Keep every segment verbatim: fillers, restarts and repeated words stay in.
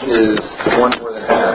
is one more than half.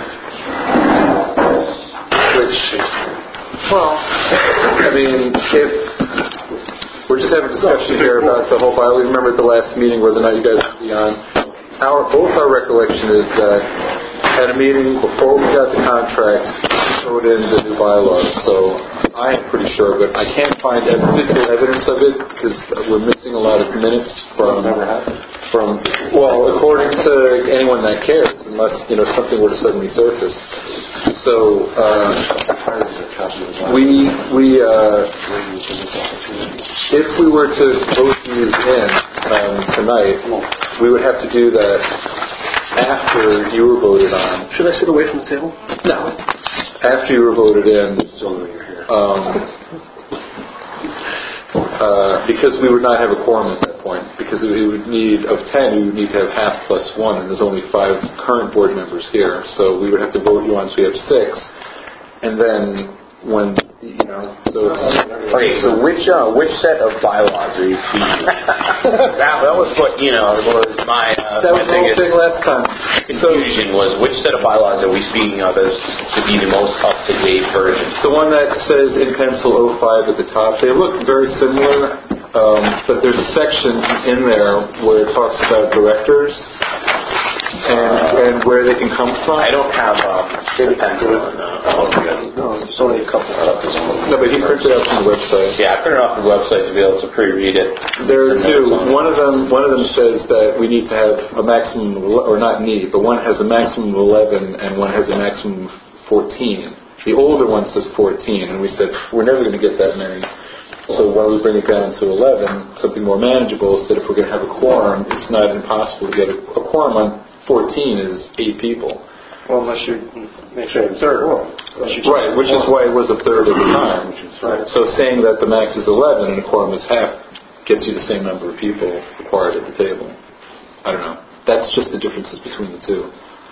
Which, well, I mean, if we're just having a discussion here about the whole bylaw. Remember at the last meeting where the night you guys would be on, our, both our recollection is that at a meeting before we got the contract, we wrote in the new bylaws. So I am pretty sure, but I can't find physical evidence of it because we're missing a lot of minutes from, from well, according to anyone that cares, unless, you know, something were to suddenly surface. So uh, we we uh, if we were to vote these in um, tonight, we would have to do that after you were voted on. Should I sit away from the table? No. After you were voted in, um, uh, because we would not have a quorum at that point. Because we would need, of ten, we would need to have half plus one, and there's only five current board members here. So we would have to vote you on, so we have six. And then when, you know, so it's... Okay, so which uh, which set of bylaws are you speaking of? that, that was what, you know, was my, uh, that my was the whole thing last time. Confusion so, was which set of bylaws are we speaking of as to be the most up-to-date version? The one that says in pencil oh five at the top. They look very similar, um, but there's a section in there where it talks about directors and, and where they can come from. I don't have um, in pencil. No, no, there's only a couple of them. No, but he printed it out from the website. Yeah, I printed it off the website to be able to pre-read it. There are two. One of them, one of them says that we need to have a maximum, or not need, but one has a maximum of eleven and one has a maximum of fourteen. The older one says fourteen, and we said we're never going to get that many. So why don't we bring it down to eleven, something more manageable, so that if we're going to have a quorum, it's not impossible to get a, a quorum on fourteen is eight people. Well, unless you make sure it's a third. Right, which is why it was a third at the time. Right. So saying that the max is eleven and a quorum is half gets you the same number of people required at the table. I don't know. That's just the differences between the two.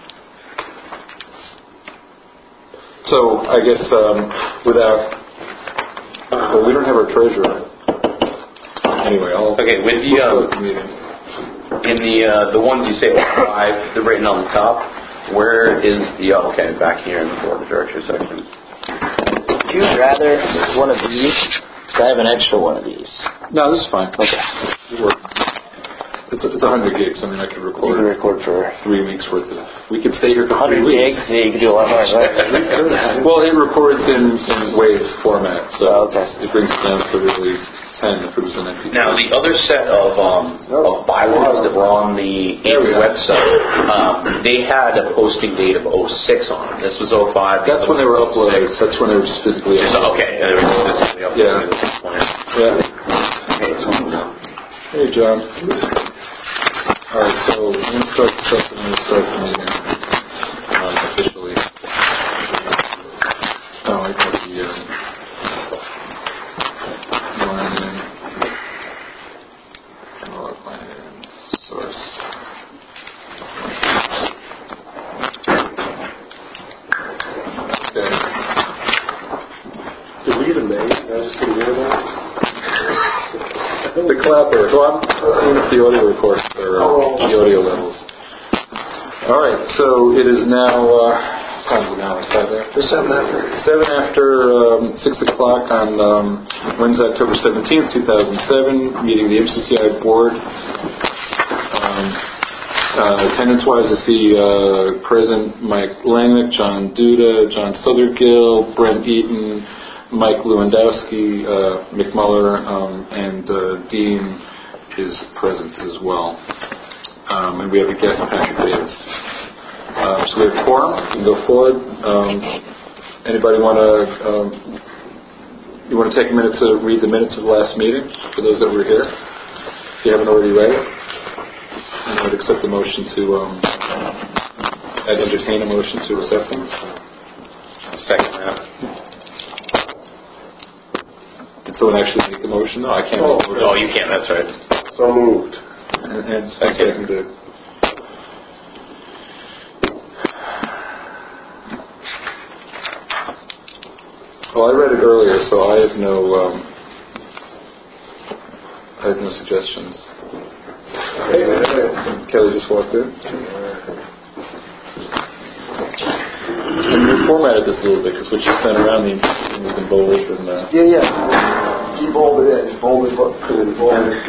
So I guess um, without... Well, we don't have our treasurer. Anyway, I'll... Okay, with the... We'll um, the meeting. In the uh, the ones you say are five, they're written on the top. Where is the... Oh, okay, back here in the board of directors section. Would you rather one of these? Because I have an extra one of these. No, this is fine. Okay. It's a, it's a hundred gigs. I mean, I could record. You can record for three weeks worth of. We could stay here for hundred three weeks. gigs. Yeah, you can do a lot more. Right? Well, it records in, in WAV format, so oh, okay. it brings it down to really ten if it was an M P three. Now, the other set of um, of bylaws that were on the Area website, um, they had a posting date of oh six on them. This was oh five. That's when they were uploaded. That's when they were just physically Just, uploaded. okay, and they were just physically uploaded Yeah. at this point. Yeah. Okay, so Hey, John. All right, so we're going to start this up and we'll start the meeting um, officially. Oh, I got the uh, line in. Oh, my name. Source. Okay. Did we even make it? I was just going to get it out. The clapper. Well, I'm seeing if the audio records are uh, the audio levels. All right, so it is now. Uh, time's it now? Five after. Seven after. Seven after um, six o'clock on um, Wednesday, October seventeenth, two thousand seven. Meeting the M C C I board. Um, uh, attendance-wise, I see uh, present Mike Langnick, John Duda, John Sothergill, Brent Eaton, Mike Lewandowski, uh, Mick Muller, um, and uh, Dean is present as well. Um, and we have a guest, Patrick Davis. Um, so we have quorum. We can go forward. Um, anybody want to um, you want to take a minute to read the minutes of the last meeting for those that were here? If you haven't already read it, I would accept the motion to. Um, I'd entertain a motion to accept them. second that. Did someone actually make the motion? No, I can't Oh, make the motion. Oh, you can. That's right. So moved. And, and seconded. Well, I read it earlier, so I have no, um, I have no suggestions. Hey, Kelly just walked in. formatted this a little bit because what you sent around the was in bold and. Uh, Yeah, yeah. He bolded it. He bolded what could have bolded it.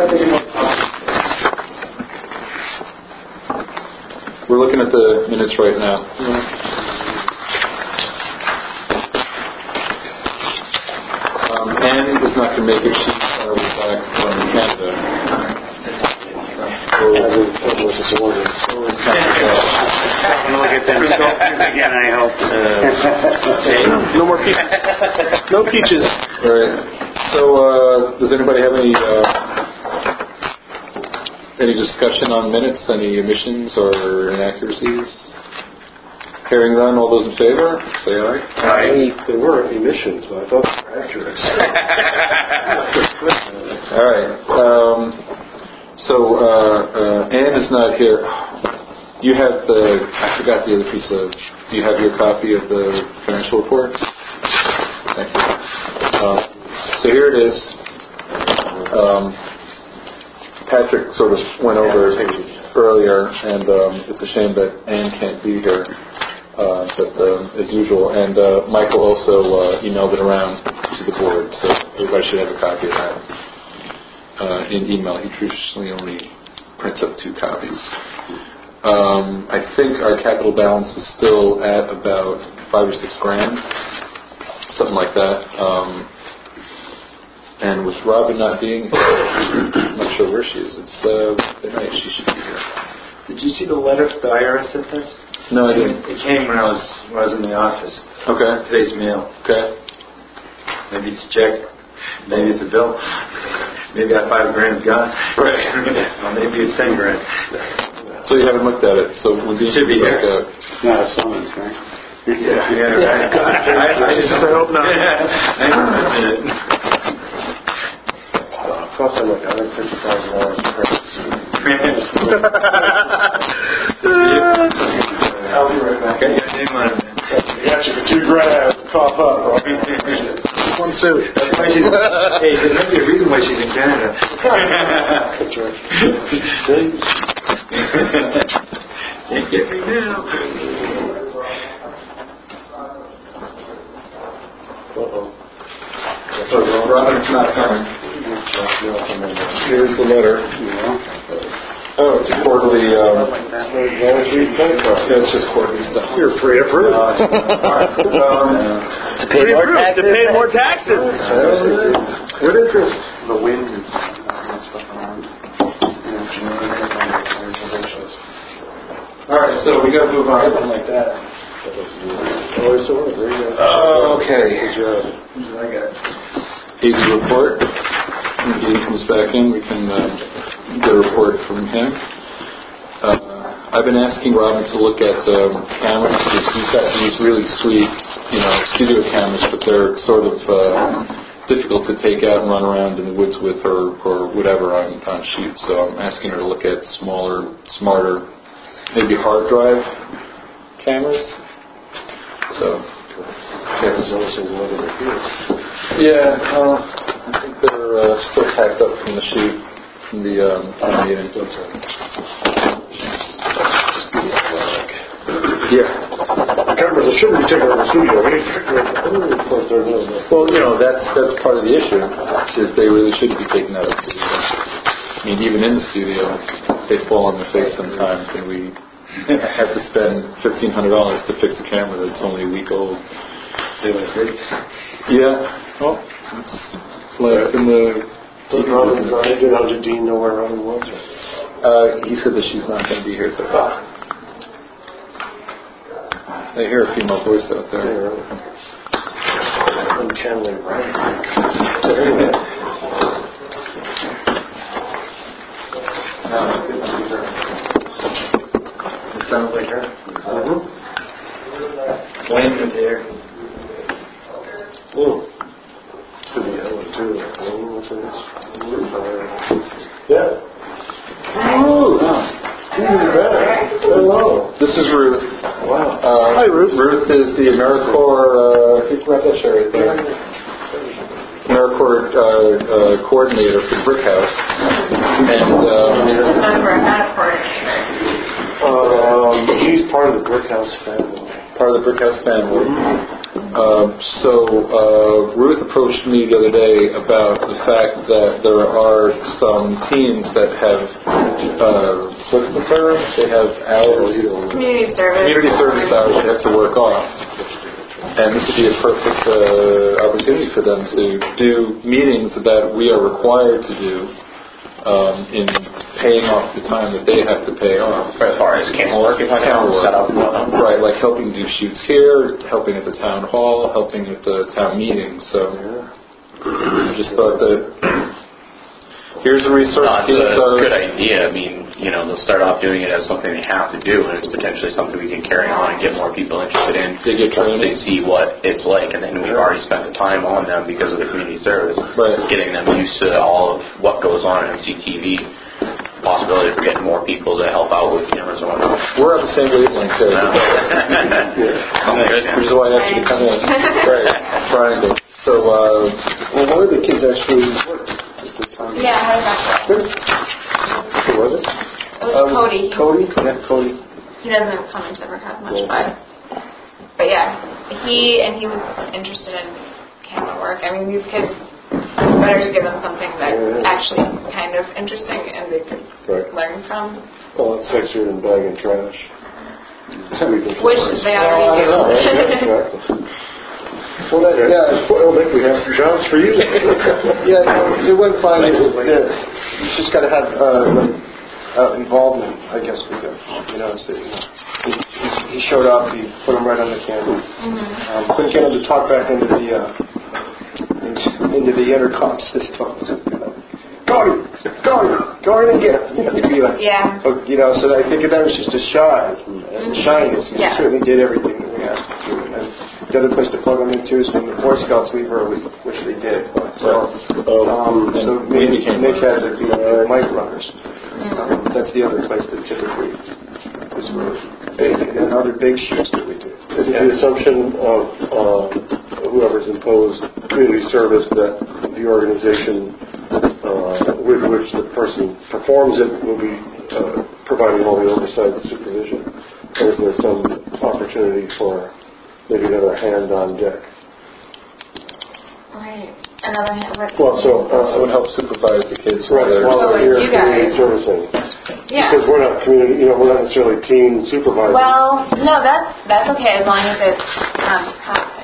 We're looking at the minutes right now. Um, Anne is not going to make it. She's uh, back from Canada. So, I will publish this order. I'm going to look at them again, I hope. Uh, no more peaches. No peaches. All right. So, uh, does anybody have any uh, any discussion on minutes? Any omissions or inaccuracies? Hearing none, all those in favor, say aye. Aye. There were emissions, but I thought they were accurate. All right. Um, so, uh, uh, Anne is not here. You have the, I forgot the other piece of, do you have your copy of the financial report? Thank you. Uh, so here it is. Um, Patrick sort of went over it earlier, and um, it's a shame that Anne can't be here, uh, but um, as usual. And uh, Michael also uh, emailed it around to the board, so everybody should have a copy of that. Uh, in email, he traditionally only prints up two copies. Um, I think our capital balance is still at about five or six grand, something like that. Um, and with Robin not being here, I'm not sure where she is. It's uh, Wednesday night. She should be here. Did you see the letter the I R S sent us? No, I didn't. It came when I was when I was in the office. Okay. Today's mail. Okay. Maybe it's a check. Maybe it's a bill. Maybe that five grand's gone. Right. Or maybe it's ten grand. So you haven't looked at it. So when do you Should be like, here. uh, Not a summons, right? Yeah, yeah, right. I, I just I hope not. Uh, cost them like one hundred fifty thousand dollars per I'll be right back. I got your name on it, man. I got you for two grand. Cough up, Robbie. One suit. That's why she's, hey, there might be a reason why she's in Canada. That's right. See? Can't get me now. Uh-oh. So Robin's not coming. Here's the letter. Oh, it's a quarterly. Um, yeah, it's just quarterly stuff. You're free to prove. To pay more taxes. To pay more taxes. With interest. The wind is stuff around. all right, so we got to move on. Something like that. Oh, so very good. Okay. Good job. I got it. A D report. When Dean comes back in, we can uh, get a report from him. Uh, I've been asking Robin to look at um, cameras because he's got these really sweet, you know, studio cameras, but they're sort of uh, difficult to take out and run around in the woods with or, or whatever on, on shoots. So I'm asking her to look at smaller, smarter, maybe hard drive cameras. So, yes. Yeah, uh, I think they're uh, still packed up from the shoot, from the um, town meeting. Yeah. The cameras that shouldn't be taken out of the studio. Well, you know, that's that's part of the issue, is they really should be taken out of the studio. I mean, even in the studio, they fall on their face sometimes, and we have to spend fifteen hundred dollars to fix a camera that's only a week old. Yeah. Well, it's like in the T V business. Did Elder Dean know where Robin was? Uh, he said that she's not going to be here. So, ah. I hear a female voice out there. I'm channeling Robin. It sounds like her. Mm-hmm. Wayne was here. Oh. Could be Ellen too. What's this? Yeah. Oh. Hello. This is Ruth. Wow. Uh, Hi, Ruth. Ruth is the AmeriCorps, uh, who's right that show right there. AmeriCorps uh, uh, coordinator for Brick House. And, um, Um, he's part of the Brick House family. part of the Brickhouse family. Um, so uh, Ruth approached me the other day about the fact that there are some teams that have, uh, what's the term? They have hours. Community service. Community service hours they have to work off. And this would be a perfect uh, opportunity for them to do meetings that we are required to do um, in paying off the time that they have to pay off. As far as camera work, if I can set up. Right, like helping do shoots here, helping at the town hall, helping at the town meetings. So I just thought that here's a resource. No, it's a so, good idea. I mean, you know, they'll start off doing it as something they have to do, and it's potentially something we can carry on and get more people interested in. They get once training. they see what it's like, and then we've already spent the time on them because of the community service, right. getting them used to all of what goes on at M C T V. Possibility for getting more people to help out with cameras and whatnot. We're on the same wavelength there. No. yeah. Which is why I asked you to come in. Right, triangle. So, uh, Well, one of the kids actually worked at the time. Yeah, how did that go? Who was it? It was Um, Cody. Cody? Yeah, Cody. He doesn't come into Brickhouse much, but but yeah, he and he was interested in camera work. I mean, these kids, it's better to give them something that's Yeah. actually kind of interesting and they could Right. learn from. Well, it's sexier than bagging trash. Which they already do. Exactly. Well, that, yeah, I think we have some jobs for you. yeah, it went fine. It, it, you just got to have uh, like, uh, involvement, I guess, with them. You know, so, you know he, he showed up, he put him right on the camera. Mm-hmm. Um, couldn't get him to talk back into the uh, into the intercom system. Go, go, go in and get him. You know, he'd be like, yeah. You know, so I think that was just a shy, as a shyness. We yeah. certainly did everything that we asked him to. And the other place to plug them into is when the Boy Scouts leave early, which they did. But, so, um, so maybe Nick had to be uh, mic runners. Um, that's the other place that typically is really big. And then other big shifts that we do. Is it the assumption of uh, whoever's imposed community service that the organization uh, with which the person performs it will be uh, providing all the oversight and supervision? Or is there some opportunity for maybe another hand on deck? Right. Another hand. Well, so uh, someone helps supervise the kids while right, they're while So they're like you here community guys. servicing. Yeah. Because we're not community, you know, we're not necessarily teen supervisors. Well, no, that's that's okay as long as it's um, profit.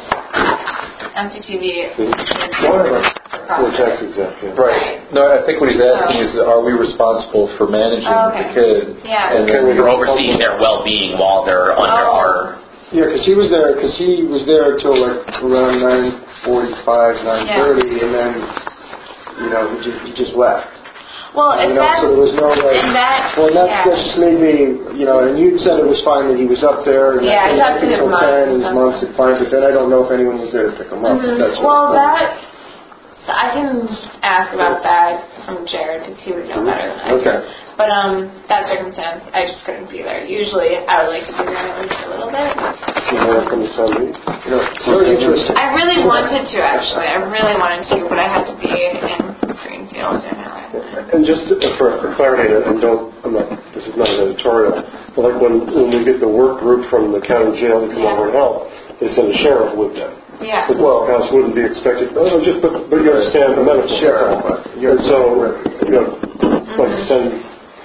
M C T V is for We're profit. tax exempt. Yeah. Right. No, I think what he's asking is, are we responsible for managing Oh, okay. the kid? Yeah. And Can we We're overseeing their well-being while they're under Oh. our... Yeah, because he was there. Because he was there until like around nine forty-five, nine thirty, and then you know he just he just left. Well, if You know, that's so there was no like. and that, Well, that's yeah. that just made me, you know. And you said it was fine that he was up there. And Yeah, I talked to his until mom ten, and his stuff. mom said fine, but then I don't know if anyone was there to pick him up. Mhm. That's Well, what that I can ask about that from Jared because he would know better than I do. Okay. But um, that circumstance, I just couldn't be there. Usually, I would like to be there at least a little bit. You know, from the Sunday. You know, very interesting. I really wanted to actually. I really wanted to, but I had to be in Greenfield and I. And just for clarity, and don't, I'm not, this is not an editorial, but like when, when we get the work group from the county jail to come Yeah. over and help, they send a sheriff with them. Yeah. But the house wouldn't be expected, oh, no, just, but, but you understand the metaphor. Sheriff, but And so, you know, like send,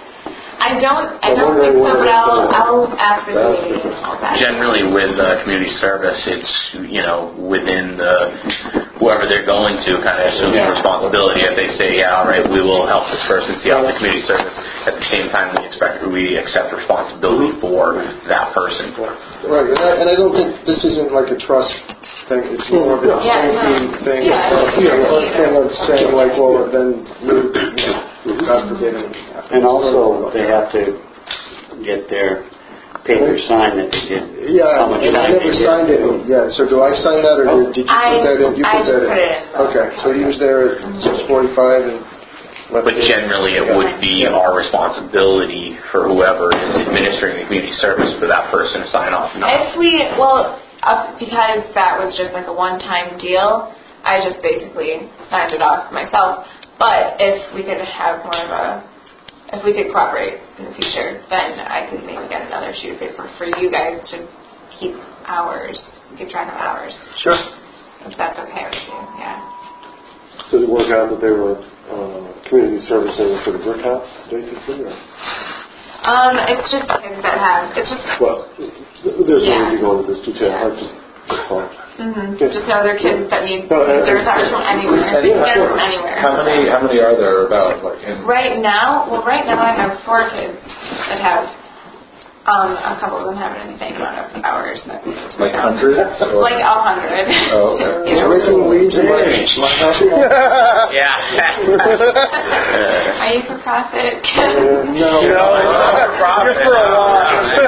I don't. I I'm don't wondering think so, whether but I'll. it's, uh, I'll ask the community and all that. Generally, with uh, community service, it's, you know, within the, whoever they're going to kind of assumes Yeah. responsibility. If they say, yeah, all right, we will help this person see out the community service, at the same time, we expect we accept responsibility for that person. Right, and I, and I don't think this isn't like a trust thing. It's more of a Yeah, safety no. thing. Yeah, Uh, you know, one thing of saying like, well, then you, you know, God forbid anything happens. And also, they have to get their paper signed that they did. Yeah, how much and I time never they did. signed it. Yeah, so do I sign that, or did you I- put that in? You I put just that put in. it in. Okay, so he was there at six forty-five and left. But generally, it would be our responsibility for whoever is administering the community service for that person to sign off. Not If we, well, uh, because that was just like a one-time deal, I just basically signed it off myself. But if we could have more of a, if we could cooperate in the future, then I could maybe get another sheet of paper for you guys to keep hours, keep track of hours. Sure. If that's okay with you, yeah. So did it work out that they were uh, community servicing for the brick house, basically? Or? Um, it's just kids that have, it's just, Well, there's Yeah. no need to go into this detail. Yeah. I just, that's fine. mm-hmm. just other kids that need No, uh, service hours from anywhere. They can get it from anywhere. How many, how many are there about, like, in? Right now, well, right now I have four kids that have, um, a couple of them have an insane amount of hours. That Like hundreds? Or? Like a hundred. Oh, okay. You know, Raking leaves in my, my house. Yeah. Are you for profit? No. No, You're for a loss.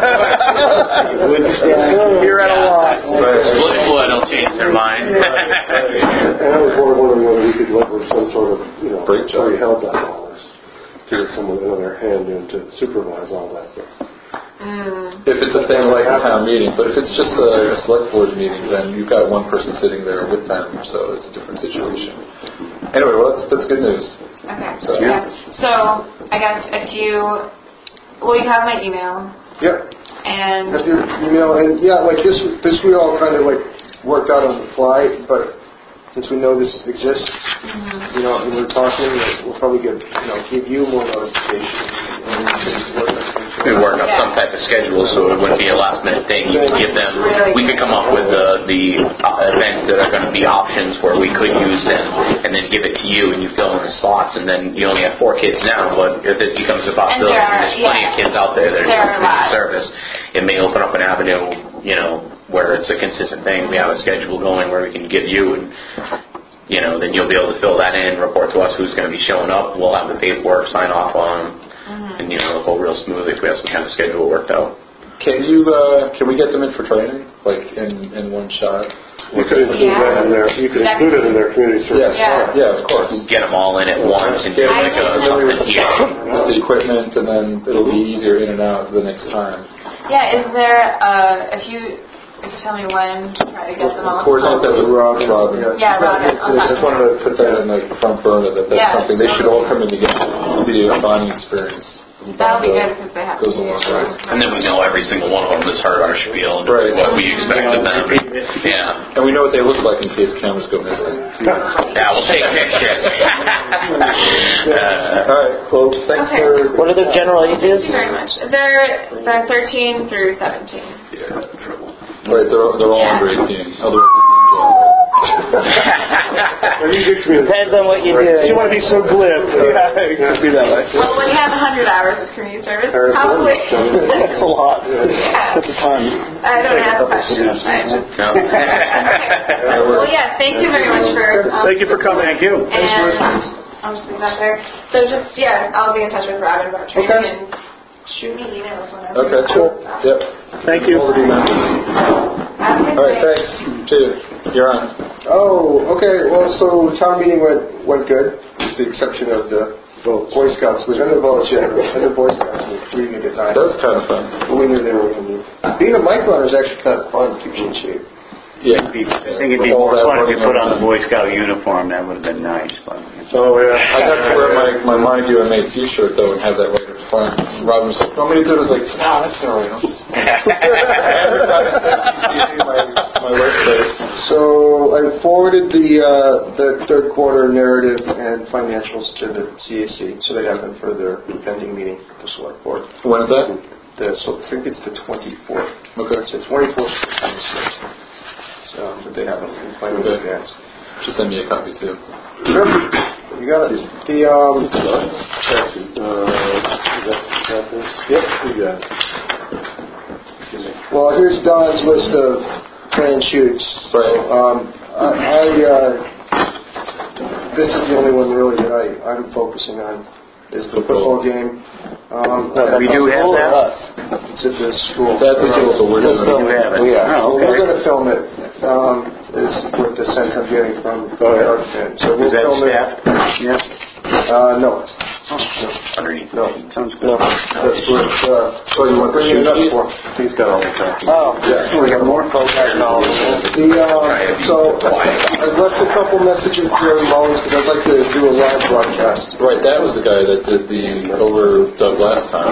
You're at a loss. Split blood will change their mind. And I was wondering whether we could leverage some sort of, you know, Break job. free help out of this to get someone another hand in to supervise all that. But Mm. If it's a thing like a town meeting, but if it's just a, a select board meeting, then you've got one person sitting there with them, so it's a different situation. Anyway, well, that's, that's good news. Okay. So- Yeah. So I guess if you, well, you have my email, Yep. and Have your email, and yeah, like this, this we all kind of like worked out on the fly, but since we know this exists, mm-hmm. you know, and we're talking, like, we'll probably give, you know, give you more notification. And We work up some type of schedule so it wouldn't be a last minute thing. You could give them, we could come up with the, the uh, events that are going to be options where we could use them and then give it to you and you fill in the slots and then you only have four kids now, but if this becomes a possibility and there's plenty of kids out there that are doing community service, it may open up an avenue, you know, where it's a consistent thing. We have a schedule going where we can give you and, you know, then you'll be able to fill that in, report to us who's going to be showing up. We'll have the paperwork, sign off on them. Mm-hmm. And, you know, it'll go real smoothly if we have some kind of schedule worked out. Can you, uh, can we get them in for training, like in, in one shot? you could include Yeah. that in their, you could include it in their community service. Yes, Yeah. yeah, of course. Get them all in at once and do Get like a something here. with the equipment, and then it'll be easier in and out the next time. Yeah, is there, uh, if you, if you tell me when to try to get them all. Coordinate that with Robin. Robin. Yeah, Robin. I just wanted to put that in like front burner, that that's Yeah. something they should all come in together. It'll be a bonding experience. That'll be good because they have to Goes be along, there. right. And then we know every single one of them has heard our spiel and Right. what we expect of them. Yeah. And we know what they look like in case cameras go missing. Yeah, we'll take pictures. uh, All right, well, thanks Okay. for... What are their general ages? Thank you very much. They're, they're thirteen through seventeen. Right, they're, they're all Yeah. under eighteen. Otherwise, it'd be in jail. Depends on what you do. You want to be so glib. Yeah, it could be that way. Well, when you have one hundred hours of community service, There's probably. That's a lot. Yeah. That's a ton. I don't have questions. I just. no. Okay. Well, yeah, thank you very much for. Um, Thank you for coming. Thank you. And I'll just leave that there. So just, yeah, I'll be in touch with Robin about training Okay. and shoot me emails whenever. Okay, cool. Yep. Thank you. All the members. Have a good All right, day. thanks. Two. You're on. Oh, okay. Well, so town meeting went went good, with the exception of the Boy Scouts. We didn't vote yet. And the Boy Scouts were leaving at nine. That was kind of fun. But we knew they were going to leave. Being a mic runner is actually kind of fun to keep you in shape. Yeah. I think it'd be more fun if you put on the Boy Scout uniform. That would have been nice. But Oh, yeah. I got to wear my, my Montague M A t-shirt, though, and have that right up front. Robin was like, "Want me to do it?" I was like, "No, that's all right. I'll just..." my, my website. So I forwarded the uh, the third quarter narrative and financials to the C A C, so they have them for their pending meeting, the select board. When is that? The, so I think it's the twenty-fourth. Okay. It's the twenty-fourth to the twenty-sixth. So, but they have them in plan in Okay. advance. Just send me a copy, too. Sure. You got it. The, um... Jackson, uh, is that, is that this? Yep. You got it. Well, here's Don's list of planned shoots. Right. Um, I, I uh, this is the only one really that I, I'm focusing on, is the football game. Um, we do have that. It's at the school. It's at the school, so we're We just... do have it. Oh, yeah. Oh, Well, we're okay. going to film it. Um, is with the sense I'm getting from Oh, yeah. Arctan. So we'll Is that film staff? Yeah. it. Uh, no. Underneath. No. Sounds good. That's what, uh, Oh, you want the bringing it up sheet? for. He's got all the copies. Oh, Yeah. We got more? The, um, so I left a couple messages for Jerry Mullins because I'd like to do a live broadcast. Right, that was the guy that did the overdub last time.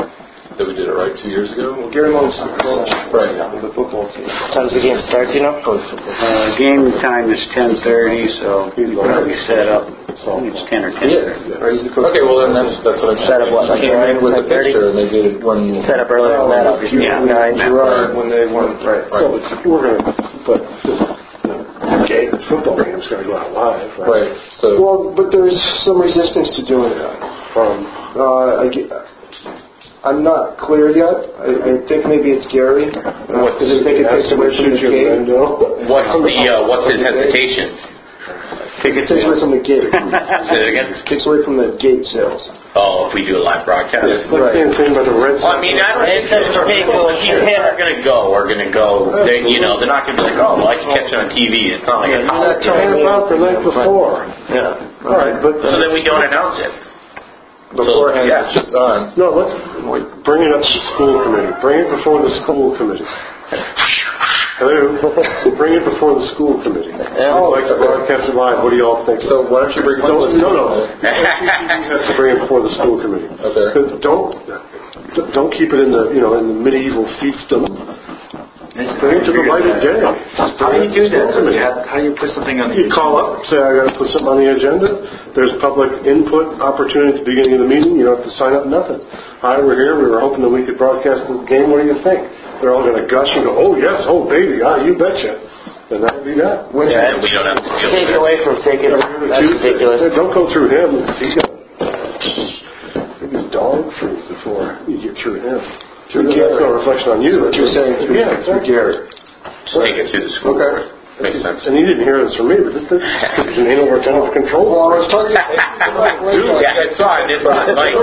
that we did it right two years ago. Well, Gary Monk's the coach Right. of the football team. How does the game start, do you know? Uh, game time is ten thirty, so you probably set up, I think it's ten or ten Yes. thirty. Right, he's the coach. Okay, well then that's that's what I Set up what, like came in with the nine thirty? picture and they did it when Set up earlier than that, obviously. Yeah. Nine, right, when they won, right. Well, it's, we're going to, but the game, the football game's going to go out live, right? Right. So Well, but there's some resistance to doing that. From, Uh, I get, I'm not clear yet. I, I think maybe it's Gary. Because I think it takes away from the gate. What's the uh, what's his hesitation? It takes away from the gate. Say it again. It takes away from the gate sales. Oh, if we do a live broadcast. it's like saying thing about the Red Sox. Well, I mean, I don't think that the people are going to go are going to go. They, you know, they're not going to be like, oh, well, I can catch it on T V. It's not like a college You're game. talking about the night before. Yeah. All right, but So then we don't announce it. beforehand yeah. it's just on. no, let's bring it up to the school committee. Bring it before the school committee. Hello, bring it before the school committee. Yeah. I'd like to broadcast it live. What do y'all think? So why don't you bring it Don't, to the no, no. school? You have to bring it before the school committee. Okay. But don't don't keep it in the you know in the medieval fiefdom. Bring it to the light of day. How do you do that? How do you put something on the You call up, say I got to put something on the agenda. There's public input opportunity at the beginning of the meeting. You don't have to sign up nothing. Hi, we're here. We were hoping that we could broadcast the game. What do you think? They're all going to gush and go, oh yes, oh baby, ah, you betcha. And that would be that. When Yeah, we don't have to deal Take with it it. away from taking it. That's ridiculous. Don't go through him. He's got maybe dog food before you get through him. Through That's Gary. no reflection on you. What you're saying through, Yeah, through Gary. Take it to the school. Okay. Makes sense. And you didn't hear this from me, but this thing is an anal retentive control. Well, I was talking Yeah, I saw it. It's on Mike.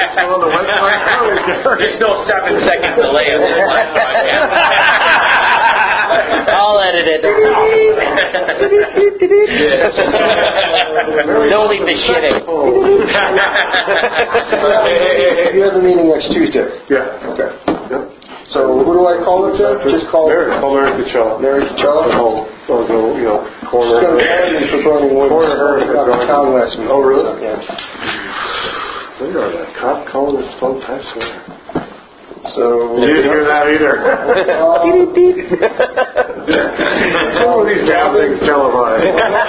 There's no seven second delay on this live broadcast. I'll edit it. Don't leave the shitting. You have a meeting next Tuesday. Yeah. Okay. Yep. So who do I call it to? Just call Mary. Call Mary Kachella. Mary Kachella? Oh, oh, go, you know, corner She's her. got a warning for burning wood. Corner her. Out of town last week. Oh, really? Yeah. There you are, that cop calling his phone tax man. So. You didn't hear that either. Some of these damn things televised.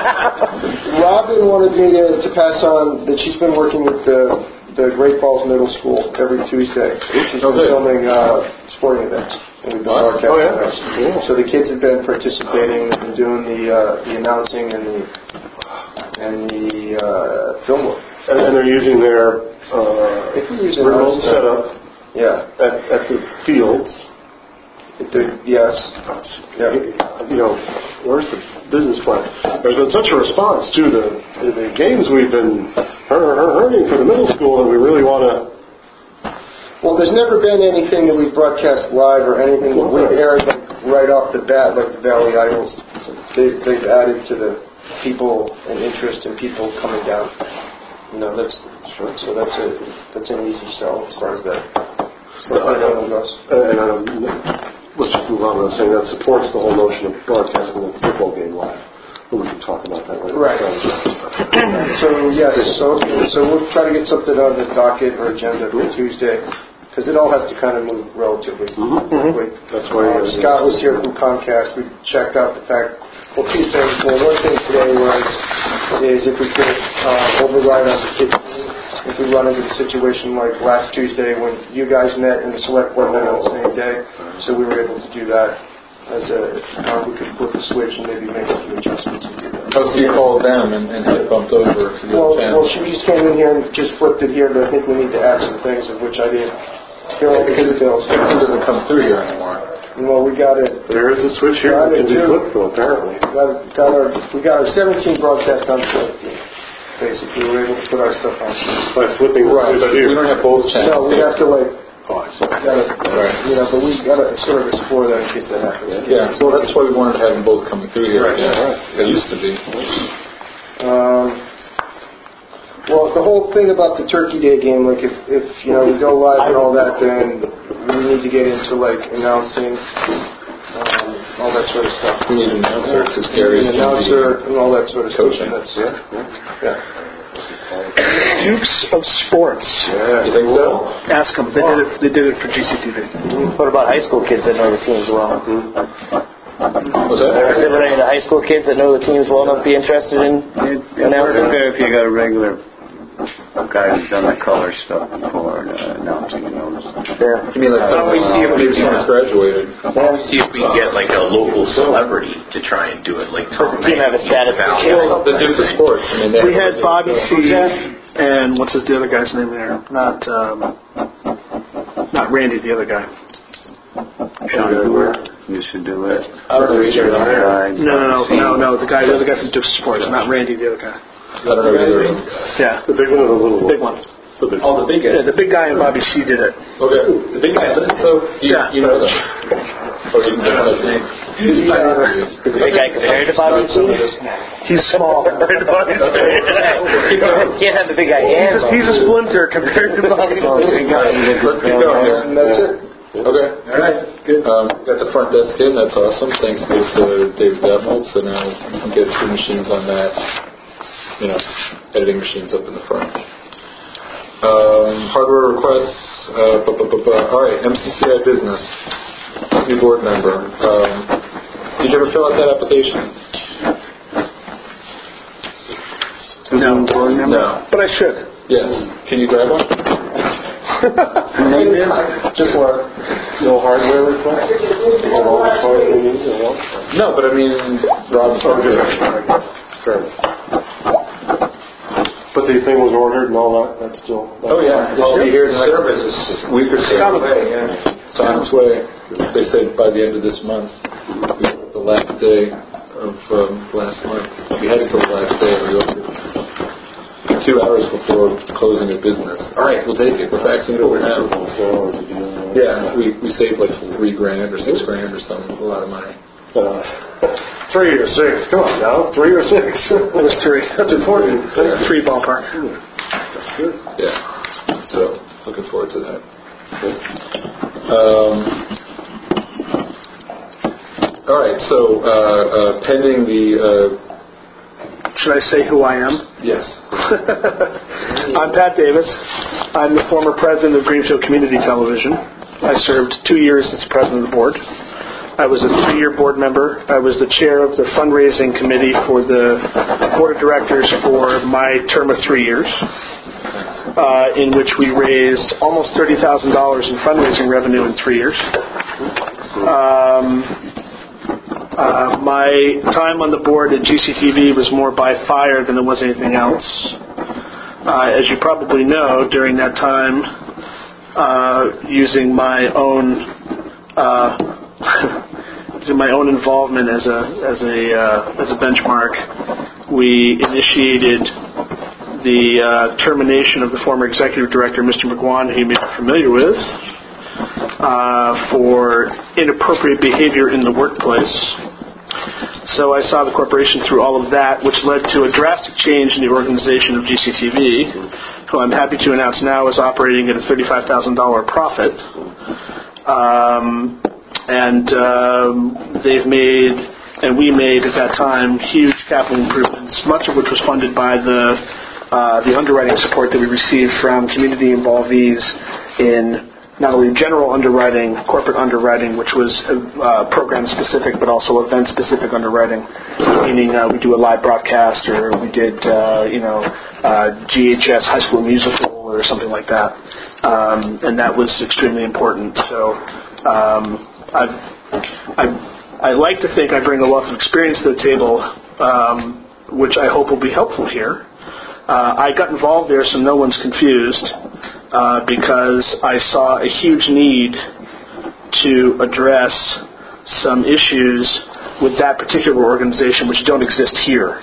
Robin wanted me to, to pass on that she's been working with the the Great Falls Middle School every Tuesday. She's been filming uh, sporting events. And we've been broadcasting Oh, yeah? those. Yeah. So the kids have been participating. They've been doing the uh, the announcing and the and the uh, film work. And, and they're using their uh, If we're using remote those, setup Yeah. at, at the fields. They're- Yes. Yeah. You know, where's the business plan? There's been such a response to the, to the games we've been earning for the middle school that we really want to. Well, there's never been anything that we've broadcast live or anything that we've aired like, right off the bat, like the Valley Idols. They've, they've added to the people and interest in people coming down. You know, that's sure. So that's a that's an easy sell as far as that. As far as that goes. And um, let's just move on. I was saying that supports the whole notion of broadcasting the football game live. But we can talk about that later. Right. So yes, so so we'll try to get something on the docket or agenda for Tuesday, because it all has to kind of move relatively quickly. That's why Um, Scott was here from Comcast. We checked out the fact. Well, two things. Well, one thing today was is if we could uh, override on the kids. If we run into a situation like last Tuesday when you guys met and the select board met on the same day, so we were able to do that. As a, uh, we could flip the switch and maybe make a few adjustments and do that. Oh, so you called them and, and had it bumped over to the Well, channel? well, she just came in here and just flipped it here, but I think we need to add some things of which I didn't feel Yeah, like because the details. Dixon doesn't come through here anymore. Well, we got it. There is a switch here that can be flipped, though, apparently. Got, got our we got our seventeen broadcast on seventeen. Basically, we were able to put our stuff on. By flipping the Right, switch but here. we don't have both channels. No, we have to like. Oh, I see. Gotta, Right. You know, but we gotta sort of explore that in case that happens. Yeah, so that's why we wanted to have them both coming through here. Right, Yeah, right. It used to be. Um, well, the whole thing about the Turkey Day game, like if, if you know we go live and all that, then we need to get into like announcing um, all that sort of stuff. We need an announcer because Gary's an announcer and all that sort of stuff. coaching. That's, Yeah, yeah. yeah. Dukes of Sports. You think so? Ask them. They did it. They did it for G C T V. What about high school kids that know the teams well? What's that? Is there any of the high school kids that know the teams well enough to be interested in It, it works better if you got a regular guy who's done the color stuff before uh, announcing those. Yeah. You mean like some we see if maybe someone's graduated? Why don't we see if we can get like a local celebrity to try and do it, like Tom Does the team have a status? The Dukes of Sports. I mean, they We have had Bobby C. and what's his the other guy's name there? Not um, not Randy, the other guy. Sean Brewer used to do it. I don't know either. No, no, no, no, no. The guy, the other guy from Dukes of Sports, not Randy, the other guy. I don't know either. Yeah, The big one or the little one? big one. The big Oh, the big guy. Yeah, the big guy and Bobby C. did it. Okay. The big guy. So, do you, Yeah. you know them? Or you can know their name? Is the big guy compared to Bobby C? He's small compared to Bobby C. Can't have the big guy He's and a, he's a splinter compared to Bobby C. Let's keep going here. And that's it. Okay. All right. Good. Um, we got the front desk in. That's awesome. Thanks to uh, David Detmold. So now we can get two machines on that. You know, editing machines up in the front. Um, hardware requests. Uh, bu- bu- bu- bu- all right. M C C I business. New board member. Um, did you ever fill out that application? No, No. but I should. Yes. Can you grab one? Just what? No hardware request? Or all the toys we need or what? No, but I mean, Rob's Okay. Fair enough. But the thing was ordered and all that, that's still... Oh, yeah. It'll be here in the next week or so. It's on its way. They said by the end of this month, the last day of um, last month. We had until the last day of the order. Two hours before closing of business. All right, we'll take it. We're faxing it over now. Yeah, we, we saved like three grand or six grand or something. A lot of money. Uh, three or six. Come on now. Three or six. It was three. That's important. Three ballpark. Yeah. So, looking forward to that. Um, all right, so uh, uh, pending the... Uh, Should I say who I am? yes. I'm Pat Davis. I'm the former president of Greenfield Community Television. I served two years as president of the board. I was a three-year board member. I was the chair of the fundraising committee for the board of directors for my term of three years, uh, in which we raised almost thirty thousand dollars in fundraising revenue in three years. Um, uh, my time on the board at G C T V was more by fire than it was anything else. Uh, as you probably know, during that time, uh, using my own uh, using my own involvement as a as a uh, as a benchmark, we initiated the uh, termination of the former executive director, Mister McGuan, who you may be familiar with, uh, for inappropriate behavior in the workplace. So I saw the corporation through all of that, which led to a drastic change in the organization of G C T V, who I'm happy to announce now is operating at a thirty-five thousand dollars profit. Um, and um, they've made, and we made at that time, huge capital improvements, much of which was funded by the uh, the underwriting support that we received from community involvees in not only general underwriting, corporate underwriting, which was uh, program-specific, but also event-specific underwriting, meaning uh, we do a live broadcast, or we did, uh, you know, uh, G H S High School Musical, or something like that. Um, and that was extremely important. So um, I, I, I like to think I bring a wealth of experience to the table, um, which I hope will be helpful here. Uh, I got involved there so no one's confused, uh, because I saw a huge need to address some issues with that particular organization which don't exist here.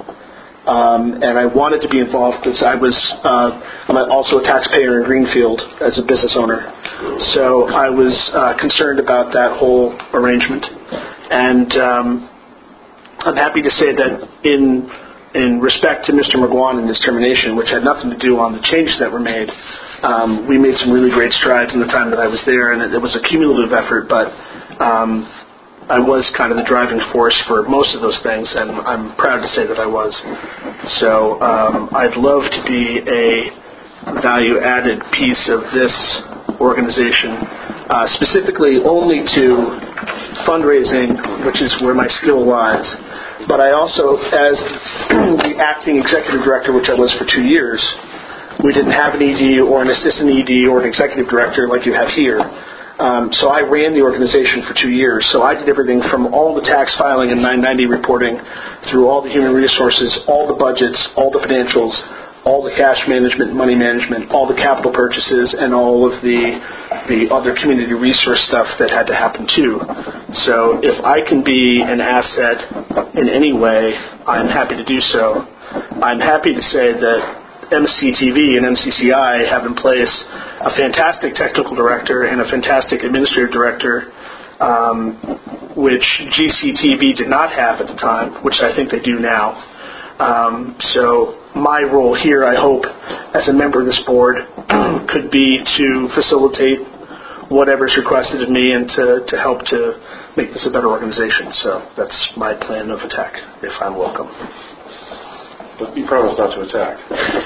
Um, and I wanted to be involved because I was uh, I'm also a taxpayer in Greenfield as a business owner. So I was uh, concerned about that whole arrangement. And um, I'm happy to say that in in respect to Mister McGuan and his termination, which had nothing to do on the changes that were made, um, we made some really great strides in the time that I was there, and it, it was a cumulative effort, but um, I was kind of the driving force for most of those things, and I'm proud to say that I was. So um, I'd love to be a value-added piece of this organization, uh, specifically only to fundraising, which is where my skill lies. But I also, as the acting executive director, which I was for two years, we didn't have an E D or an assistant E D or an executive director like you have here. Um, so I ran the organization for two years. So I did everything from all the tax filing and nine ninety reporting through all the human resources, all the budgets, all the financials, all the cash management, money management, all the capital purchases, and all of the the other community resource stuff that had to happen too. So if I can be an asset in any way, I'm happy to do so. I'm happy to say that M C T V and M C C I have in place a fantastic technical director and a fantastic administrative director, um, which G C T V did not have at the time, which I think they do now. Um, so my role here, I hope, as a member of this board, could be to facilitate whatever's requested of me and to, to help to make this a better organization. So that's my plan of attack, if I'm welcome. But you promise not to attack.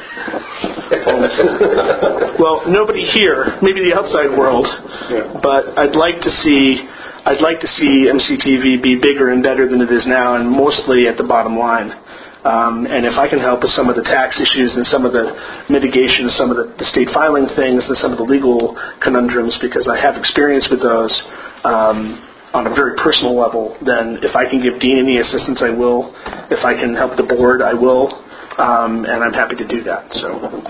Well, nobody here, maybe the outside world, yeah. But I'd like to see, I'd like to see M C T V be bigger and better than it is now, and mostly at the bottom line. Um, and if I can help with some of the tax issues and some of the mitigation of some of the, the state filing things and some of the legal conundrums, because I have experience with those um, on a very personal level, then if I can give Dean any assistance, I will. If I can help the board, I will. Um, and I'm happy to do that. So,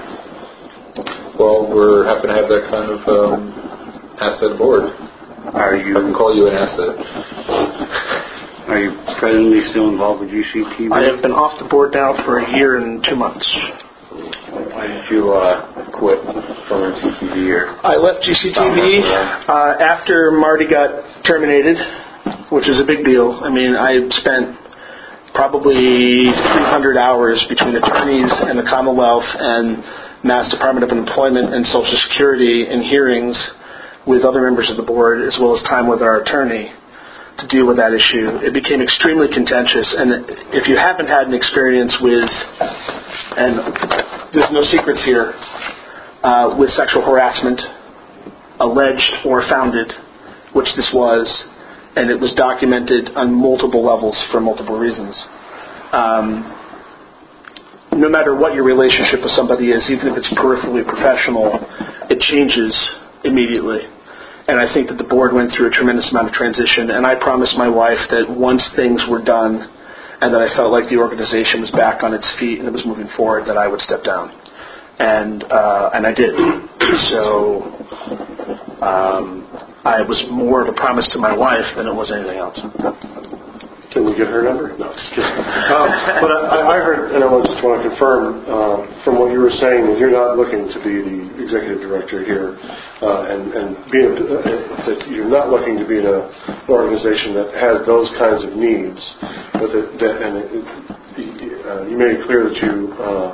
well, we're happy to have that kind of um, asset aboard. Are you? I can call you an asset. Are you presently still involved with G C T V? I have been off the board now for a year and two months. Why did you uh, quit from M C T V? Or I left G C T V uh, after Marty got terminated, which is a big deal. I mean, I spent probably three hundred hours between attorneys and the Commonwealth and Mass Department of Employment and Social Security in hearings with other members of the board, as well as time with our attorney to deal with that issue. It became extremely contentious, and if you haven't had an experience with, and there's no secrets here, uh, with sexual harassment, alleged or founded, which this was, and it was documented on multiple levels for multiple reasons. Um, no matter what your relationship with somebody is, even if it's peripherally professional, it changes immediately. And I think that the board went through a tremendous amount of transition, and I promised my wife that once things were done and that I felt like the organization was back on its feet and it was moving forward, that I would step down. And uh, and I did. So um, I was more of a promise to my wife than it was anything else. Can we get her number? No, just kidding. Um, but I, I heard, and I just want to confirm uh, from what you were saying, that you're not looking to be the executive director here, uh, and, and be a, uh, that you're not looking to be in a, an organization that has those kinds of needs, but that, that and it, uh, you made it clear that you uh,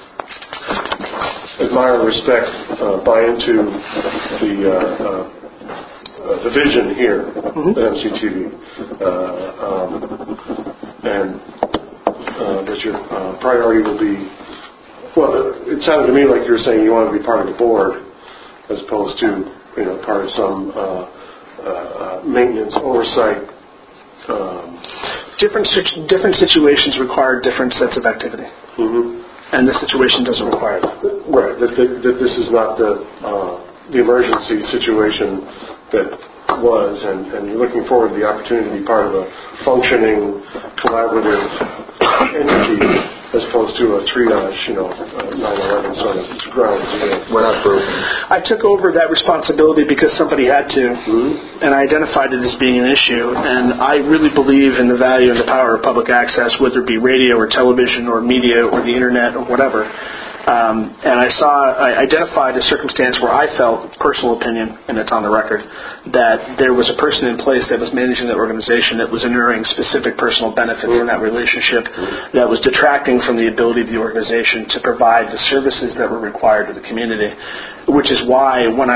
admire and respect, uh, buy into the uh, uh, Uh, the vision here mm-hmm. at M C T V, uh, um, and uh, that your uh, priority will be, well, it sounded to me like you were saying you want to be part of the board as opposed to, you know, part of some uh, uh, maintenance oversight. Um, different different situations require different sets of activity. Mm-hmm. And this situation doesn't require that. Right, that, that, that this is not the, uh, the emergency situation that was, and, and you're looking forward to the opportunity to be part of a functioning, collaborative entity as opposed to a triage, you know, nine eleven sort of ground zero. We're not broken. I took over that responsibility because somebody had to, mm-hmm. and I identified it as being an issue, and I really believe in the value and the power of public access, whether it be radio or television or media or the internet or whatever. Um, and I saw, I identified a circumstance where I felt, personal opinion, and it's on the record, that there was a person in place that was managing that organization that was inuring specific personal benefit from that relationship that was detracting from the ability of the organization to provide the services that were required to the community, which is why when I was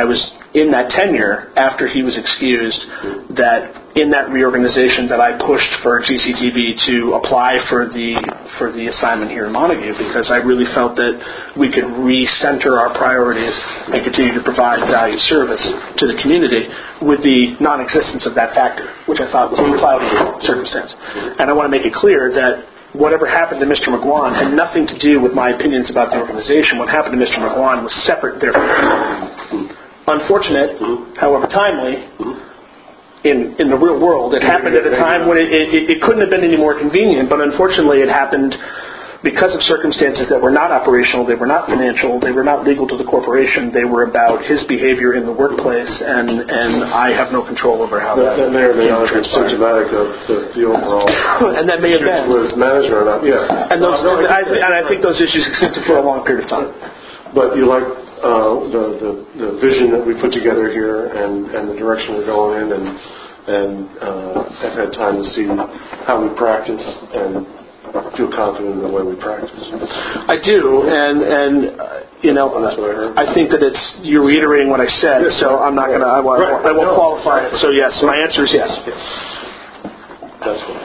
in that tenure, after he was excused, that in that reorganization that I pushed for G C T V to apply for the for the assignment here in Montague, because I really felt that we could recenter our priorities and continue to provide value service to the community with the non-existence of that factor, which I thought was a cloudy circumstance. And I want to make it clear that whatever happened to Mister McGuan had nothing to do with my opinions about the organization. What happened to Mister McGuan was separate, therefore. Unfortunate, however timely, in in the real world. It happened at a time when it, it, it couldn't have been any more convenient, but unfortunately it happened because of circumstances that were not operational, they were not financial, they were not legal to the corporation, they were about his behavior in the workplace, and, and I have no control over how that, that may or may not have been symptomatic of the, the overall and that may have been with management or not, yeah. And, those, no, and, I, and I think those issues existed for a long period of time. But you like uh, the, the the vision that we put together here, and, and the direction we're going in, and and uh, I've had time to see how we practice and feel confident in the way we practice. I do, and and uh, you know, I, I think that it's you're reiterating what I said, yes, so I'm not going to. I won't, right. I won't no. qualify it. So yes, my answer is yes. yes. That's what.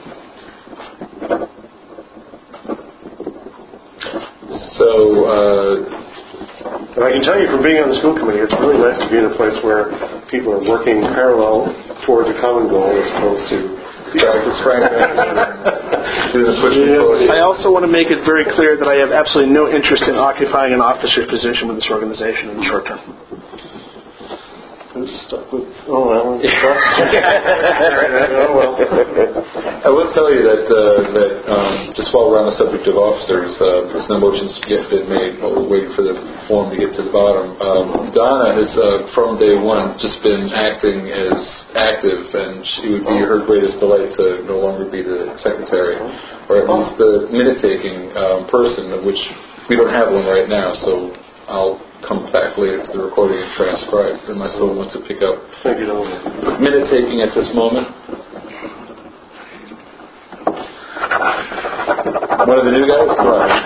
So. Uh, And I can tell you from being on the school committee, it's really nice to be in a place where people are working parallel towards a common goal as opposed to practice frank. I also want to make it very clear that I have absolutely no interest in occupying an officer's position with this organization in the short term. I'm stuck with, oh, that one's stuck. Oh, well. I will tell you that, uh, that um, just while we're on the subject of officers, uh, there's no motions yet been made, but we're waiting for the form to get to the bottom. Um, Donna has, uh, from day one, just been acting as active, and she would be her greatest delight to no longer be the secretary, or at least the minute-taking um, person, of which we don't have one right now, so I'll come back later to the recording and transcribe unless someone wants to pick up Thank you, minute taking at this moment. One of the new guys? Come on.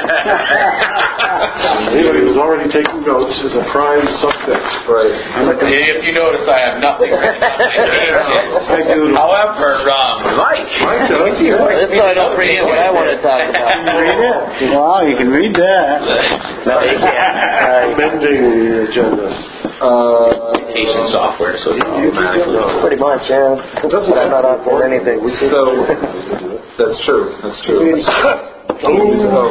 Anybody who's already taking notes is a prime suspect. Right. If you notice, I have nothing right now. However, um, Mike. Mike does. This so I don't forget what I want to talk about. You can read it. Wow, you can read that. No, you can't. Amending the agenda. Uh, Dictation software, so it's automatically. Pretty much, yeah. But I'm not up for anything. So, that's true. That's true. There we go.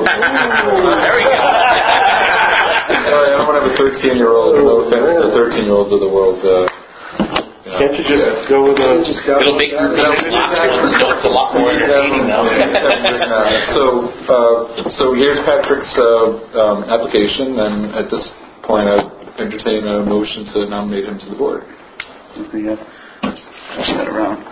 Sorry, I don't want to have a thirteen-year-old. No offense to the thirteen-year-olds of the world. Uh, you know. Can't you just yeah. go with a... It'll make your notes a lot more entertaining, though. so, uh, so here's Patrick's uh, um, application, and at this point, I entertain a motion to nominate him to the board. Yeah. Pass that around.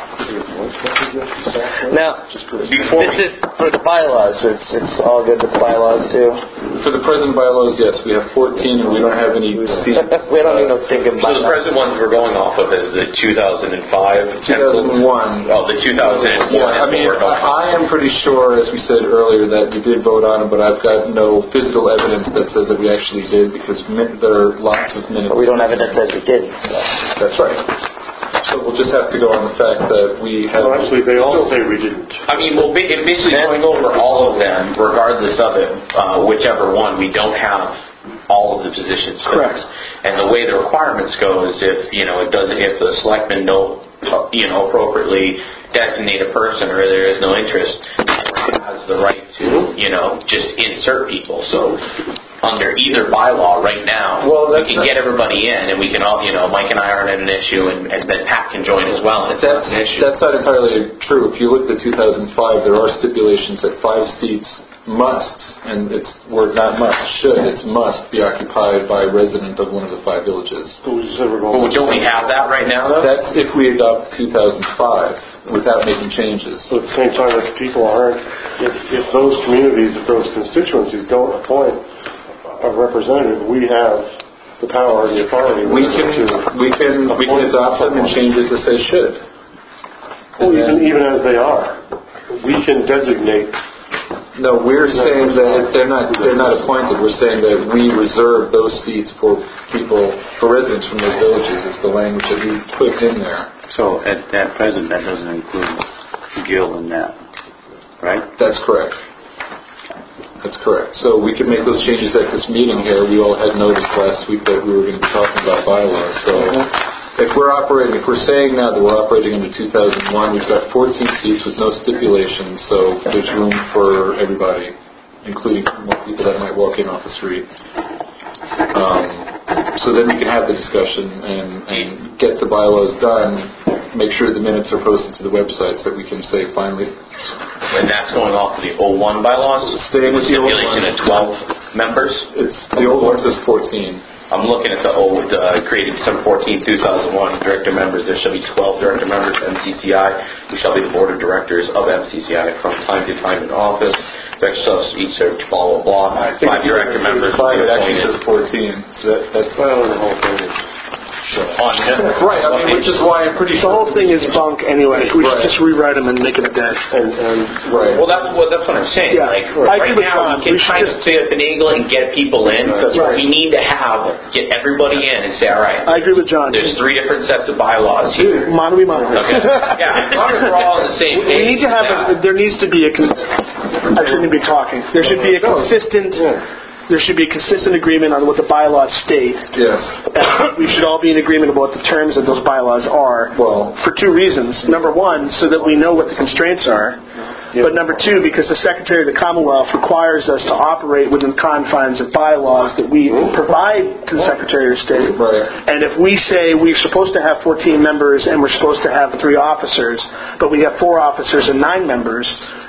Now, this is for the bylaws. It's it's all good with the bylaws too. For the present bylaws, yes, we have fourteen, and we don't have any seats. We don't need no stinking bylaws. So the present ones we're going off of is the two thousand five, two thousand one. Oh, the two thousand one. Yeah, I mean, I am pretty sure, as we said earlier, that we did vote on it, but I've got no physical evidence that says that we actually did, because min- there are lots of minutes. But we don't have evidence that we did. That's right. So we'll just have to go on the fact that we have... Well, actually, they all say we didn't. I mean, well, basically going over all of them, regardless of it, uh, whichever one, we don't have all of the positions. Correct. And the way the requirements go is if, you know, it doesn't, if the selectmen don't, you know, appropriately designate a person or there is no interest, it has the right to, you know, just insert people. So under either bylaw right now, well, we can get everybody in, and we can all, you know, Mike and I aren't an issue, and, and then Pat can join as well, and it's that's, not an issue. That's not entirely true. If you look at two thousand five, there are stipulations that five seats must, and it's word not must, should, it's must be occupied by a resident of one of the five villages. So we just said we're going well, don't we have that right now, though? That's if we adopt two thousand five without making changes. So at the same time, if people aren't, if, if those communities, if those constituencies don't appoint a representative, we have the power, the authority. We can, we can, we can adopt them and change it to say should. Well, even, even as they are, we can designate No, we're saying that they're not they're not appointed. We're saying that we reserve those seats for people, for residents from those villages. It's the language that we put in there. So at that present, that doesn't include Gil in that, right? That's correct. That's correct. So we can make those changes at this meeting here. We all had noticed last week that we were going to be talking about bylaws. So if we're operating, if we're saying now that we're operating under two thousand one, we've got fourteen seats with no stipulations, so there's room for everybody, including more people that might walk in off the street. Um, so then we can have the discussion and, and get the bylaws done, make sure the minutes are posted to the website so that we can say finally. And that's going off of the oh one bylaws? Staying with the old stipulation one. of twelve members? It's, the old one says fourteen. I'm looking at the old, uh, created December fourteenth, two thousand one, director members. There shall be twelve director members of M C C I, who shall be the board of directors of M C C I from time to time in office. Directors shall each serve blah, blah, blah. Five director members. Five, it actually says fourteen. So that, that's Well, the whole thing is... On right, I mean, which is why I'm pretty The sure... whole thing is bunk anyway. We should Right. just rewrite them and make it a dead. And, and Right. Well, that's what that's what I'm saying. Yeah. Like I right agree with now, John. we can We should kind of just- finagle and get people in because Right. we need to have get everybody in and say, all right, I agree with John. there's three different sets of bylaws here. Mono we mono. Okay. Yeah, as long as we're all on the same We page. need to have. yeah. A, there needs to be a. Con- I shouldn't be talking. There should be a consistent. There should be a consistent agreement on what the bylaws state. Yes. And we should all be in agreement about what the terms of those bylaws are. Well, for two reasons. Number one, so that we know what the constraints are. But number two, because the Secretary of the Commonwealth requires us to operate within the confines of bylaws that we provide to the Secretary of State. Right. And if we say we're supposed to have fourteen members and we're supposed to have three officers, but we have four officers and nine members,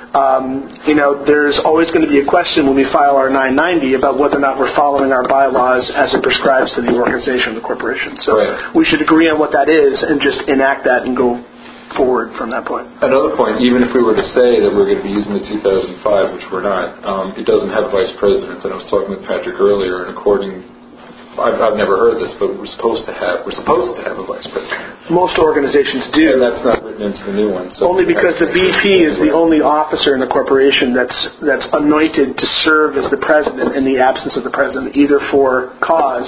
um, you know, there's always going to be a question when we file our nine ninety about whether or not we're following our bylaws as it prescribes to the organization of the corporation. So Right. we should agree on what that is and just enact that and go forward from that point. another point, even if we were to say that we're going to be using the two thousand five, which we're not, um, it doesn't have a vice president. And I was talking with Patrick earlier, and according, I've, I've never heard this, but we're supposed to have we're supposed to have a vice president, Most organizations and do. that's not written into the new one. So Only because the V P is the only officer in the corporation that's that's anointed to serve as the president in the absence of the president, either for cause,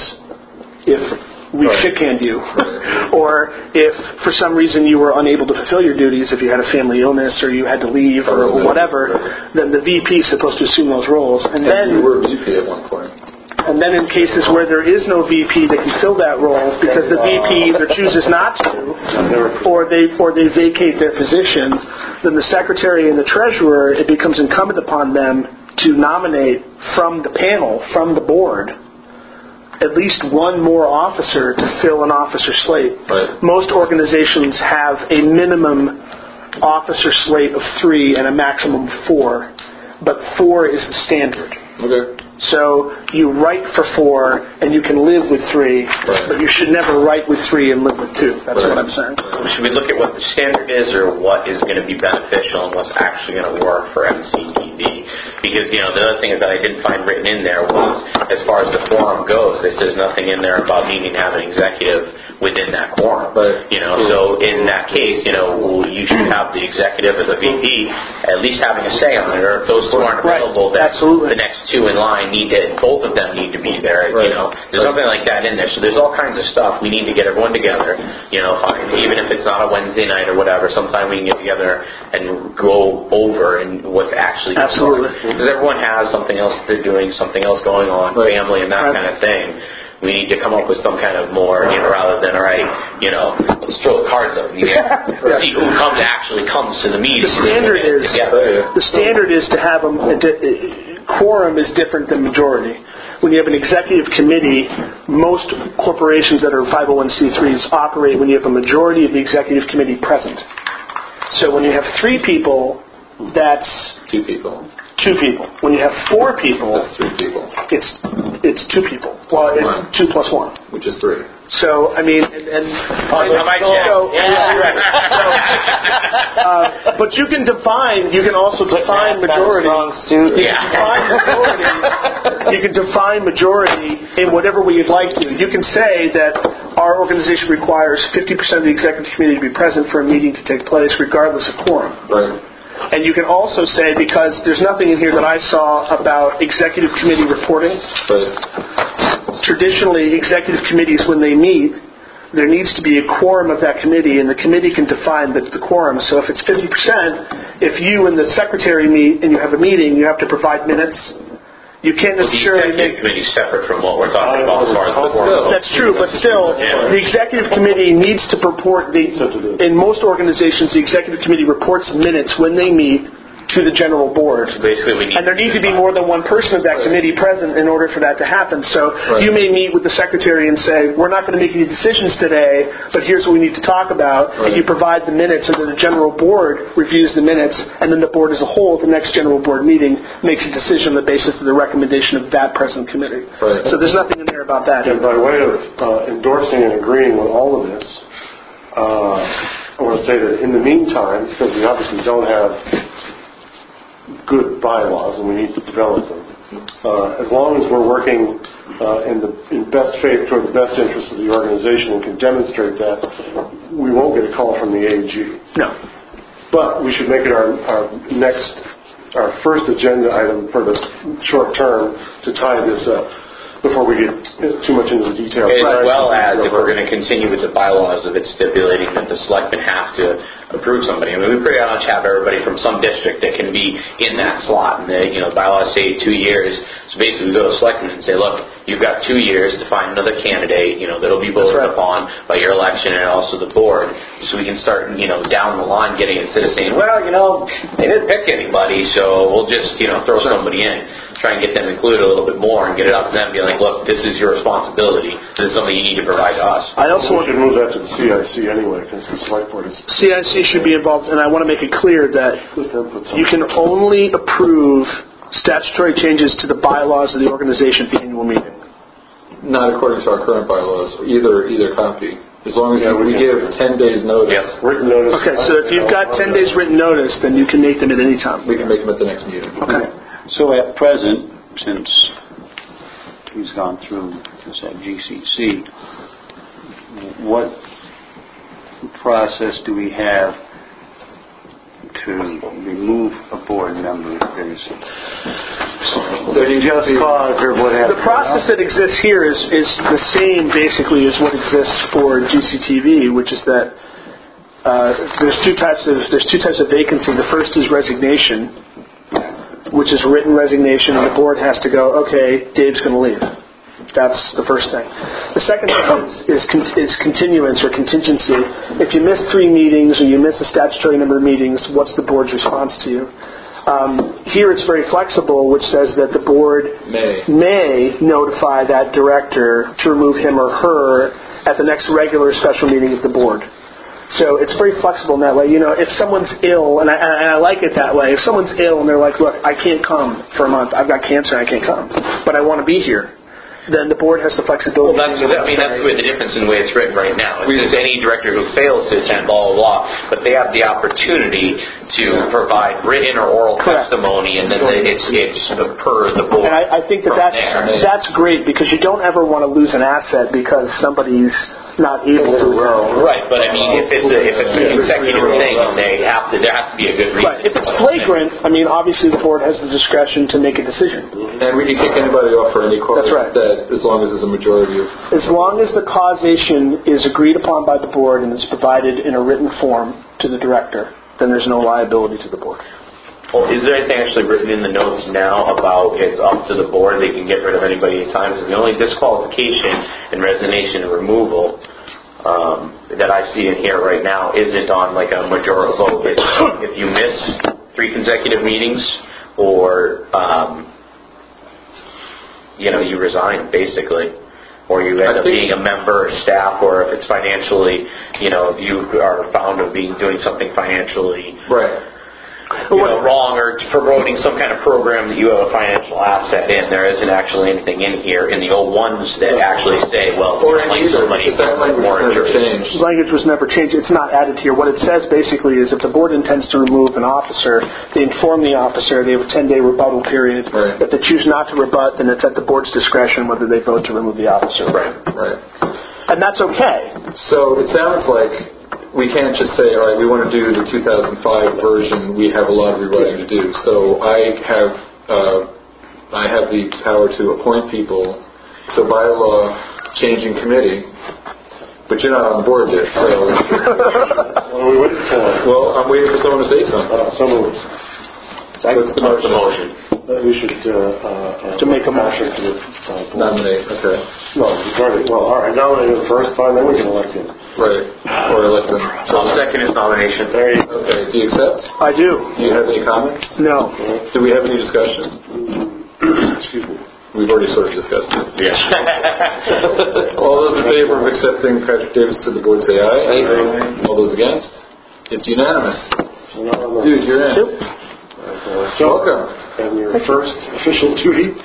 if we Right. shit-canned you, Right. or if for some reason you were unable to fulfill your duties, if you had a family illness or you had to leave or, or whatever, then the V P is supposed to assume those roles. And And then you were V P at one point. And then in cases where there is no V P that can fill that role because the V P either chooses not to or they or they vacate their position, then the secretary and the treasurer, it becomes incumbent upon them to nominate from the panel, from the board, at least one more officer to fill an officer slate. Right. Most organizations have a minimum officer slate of three and a maximum of four, but four is the standard. Okay. So you write for four, and you can live with three, Right. but you should never write with three and live with two. That's Right. what I'm saying. Should we look at what the standard is or what is going to be beneficial and what's actually going to work for M C T V? Because, you know, the other thing is that I didn't find written in there was, as far as the quorum goes, there says nothing in there about needing to have an executive within that quorum. Right. You know, so in that case, you know, well, you should have the executive or the V P at least having a say on it, or if those two aren't Right. available, then Absolutely. the next two in line need to, both of them need to be there, Right. you know. There's nothing like that in there. So there's all kinds of stuff. We need to get everyone together, you know, fine. Even if it's not a Wednesday night or whatever, sometime we can get together and go over and what's actually going Absolutely. on. Because everyone has something else they're doing, something else going on, Right. family and that Right. kind of thing. We need to come up with some kind of more, you know, rather than, all right, you know, let's throw the cards up in the air. See who comes actually comes to the meeting. The standard and we'll get is together. the standard is to have them. A, a, quorum is different than majority. When you have an executive committee, most corporations that are five oh one c threes operate when you have a majority of the executive committee present. So when you have three people, that's Two people. two people. When you have four people, That's three people, it's it's two people. Well, it's One. two plus one. which is three. So I mean, and, and Oh, how about you? so, Yeah. right. So, uh, but you can define. You can also define majority. You Yeah. can define majority. You can define majority in whatever way you'd like to. You can say that our organization requires fifty percent of the executive committee to be present for a meeting to take place, regardless of quorum. Right. And you can also say, because there's nothing in here that I saw about executive committee reporting. But Traditionally, executive committees, when they meet, there needs to be a quorum of that committee, and the committee can define the, the quorum. So if it's fifty percent, if you and the secretary meet and you have a meeting, you have to provide minutes. You can't necessarily make... The executive committee is separate from what we're talking about as far as the quorum. That's true, but still, yeah. the executive committee needs to report, the, in most organizations, the executive committee reports minutes when they meet to the general board. So basically we need and there needs to be more than one person of that right. committee present in order for that to happen. So right. you may meet with the secretary and say, we're not going to make any decisions today, but here's what we need to talk about. Right. And you provide the minutes, and then the general board reviews the minutes, and then the board as a whole at the next general board meeting makes a decision on the basis of the recommendation of that present committee. Right. So there's nothing in there about that. And by way of uh, endorsing and agreeing with all of this, uh, I want to say that in the meantime, because we obviously don't have good bylaws and we need to develop them, uh, as long as we're working uh, in the in best faith toward the best interests of the organization and can demonstrate that, we won't get a call from the A G. No. But we should make it our, our next, our first agenda item for the short term to tie this up before we get too much into the details. As right. well as if we're going to continue with the bylaws of it stipulating that the selectmen have to approve somebody. I mean, we pretty much have everybody from some district that can be in that slot. And the, you know, bylaws say two years. So basically we go to selectmen and say, look, you've got two years to find another candidate, you know, that'll be voted right. upon by your election and also the board. So we can start, you know, down the line getting instead of saying, well, you know, they didn't pick anybody, so we'll just, you know, throw somebody in. Try and get them included a little bit more and get it out to them and be like, look, this is your responsibility. This is something you need to provide to us. I also want to move that to the C I C anyway, because the select board is... C I C should be involved, and I want to make it clear that you can only approve statutory changes to the bylaws of the organization at the annual meeting. Not according to our current bylaws, either either copy. As long as yeah, we, we give ten days notice. Yep. Written notice. Okay, so if you've got ten days written notice, then you can make them at any time. We can make them at the next meeting. Okay. So at present, since he's gone through this at G C C, what process do we have to remove a board member? Just cause or whatever. The process that exists here is, is the same basically as what exists for G C T V, which is that uh, there's two types of there's two types of vacancy. The first is resignation, which is written resignation, and the board has to go, okay, Dave's going to leave. That's the first thing. The second thing is, is, con- is continuance or contingency. If you miss three meetings or you miss a statutory number of meetings, what's the board's response to you? Um, here it's very flexible, which says that the board may. may notify that director to remove him or her at the next regular special meeting of the board. So it's very flexible in that way. You know, if someone's ill, and I, and I like it that way, if someone's ill and they're like, look, I can't come for a month. I've got cancer and I can't come, but I want to be here. Then the board has the flexibility. Well, that's, I mean, that's the difference in the way it's written right now. It says any director who fails to attend, blah, blah, blah, but they have the opportunity to provide written or oral Correct. testimony, and then it's, it's per the board. And I, I think that that's, that's great, because you don't ever want to lose an asset because somebody's not able to attend. Right, but I mean, if it's a, if it's a consecutive thing, and they have to, there has to be a good reason. Right. If it's flagrant, I mean, obviously the board has the discretion to make a decision. And we can kick anybody off for any cause. That's right. That, as long as there's a majority of... As long as the causation is agreed upon by the board and is provided in a written form to the director, then there's no liability to the board. Well, is there anything actually written in the notes now about it's up to the board, they can get rid of anybody at times? The only disqualification and resignation and removal um, that I see in here right now isn't on like a majority vote. It's if you miss three consecutive meetings or, um, you know, you resign basically. Or you end up being a member or staff, or if it's financially, you know, if you are found of being doing something financially right. you know, wrong or promoting some kind of program that you have a financial asset in. There isn't actually anything in here in the old ones that actually say, well, or like somebody that language more was never changed. Language was never changed. It's not added here. What it says basically is if the board intends to remove an officer, they inform the officer. They have a ten-day rebuttal period. Right. If they choose not to rebut, then it's at the board's discretion whether they vote to remove the officer. Right. Right. And that's okay. So it sounds like we can't just say, all right, we want to do the two thousand five version. We have a lot of rewriting to do. So I have uh, I have the power to appoint people to bylaw changing committee, but you're not on the board yet. So what are we waiting for? Well, I'm waiting for someone to say something. Uh, someone. What's the motion? motion? Uh, we should uh, uh, to make a motion to uh, nominate. Okay. No, regarding, well, all right. Nominate him first, fine. Then we can elect him. Right. Or elect him. So I'll second his nomination. There you go. Okay. Do you accept? I do. Do you have any comments? No. Do we have any discussion? Excuse me. We've already sort of discussed it. Yes. All those in favor of accepting Patrick Davis to the board say aye. Aye. All those against? It's unanimous. Dude, you're in. Yep. Uh, so, welcome. And your first official duty.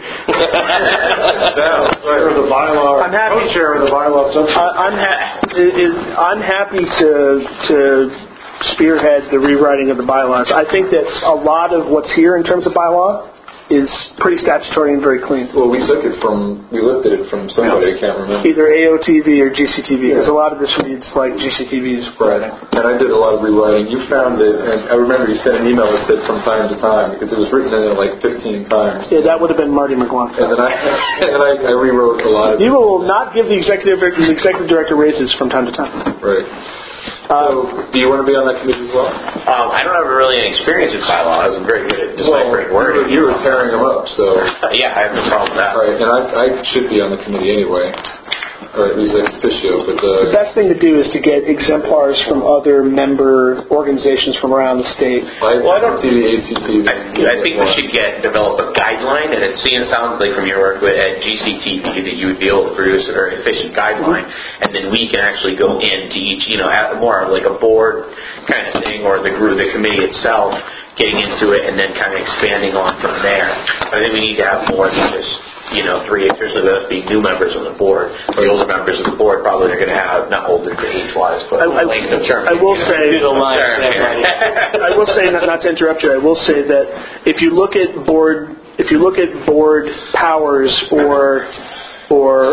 Now, chair of the bylaw. I'm happy. Co-chair of the bylaw subcommittee. I'm ha- is, I'm happy to to spearhead the rewriting of the bylaws. I think that a lot of what's here in terms of bylaw is pretty statutory and very clean. Well, we took it from, we lifted it from somebody, I can't remember. Either A O T V or G C T V, because a lot of this reads like G C T V's writing. And I did a lot of rewriting. You found it, and I remember you sent an email that said from time to time, because it was written in it like fifteen times. Yeah, that would have been Marty McGlone. And then I, and then I, I rewrote a lot of You will not give the executive the executive director raises from time to time. Right. So, do you want to be on that committee as well? Um, I don't have really any experience with bylaws. I'm very good at deciphering well, wording. You were tearing them up, so... Uh, yeah, I have no problem with that. Right, and I, I should be on the committee anyway. Or at least ex officio, but... Uh, the best thing to do is to get exemplars from other member organizations from around the state. Like well, I don't see the A C T V. I, I think we should get develop a guideline, and it seems sounds like from your work at G C T V that you would be able to produce a very efficient guideline, mm-hmm. and then we can actually go into each, you know, more like a board kind of thing, or the group, the committee itself, getting into it, and then kind of expanding on from there. I think we need to have more than just, you know, three, especially with us being new members on the board. The older members of the board probably are going to have, not older age-wise, but I, I, length of term. I will say, term. I will say, not, not to interrupt you, I will say that if you look at board, if you look at board powers or or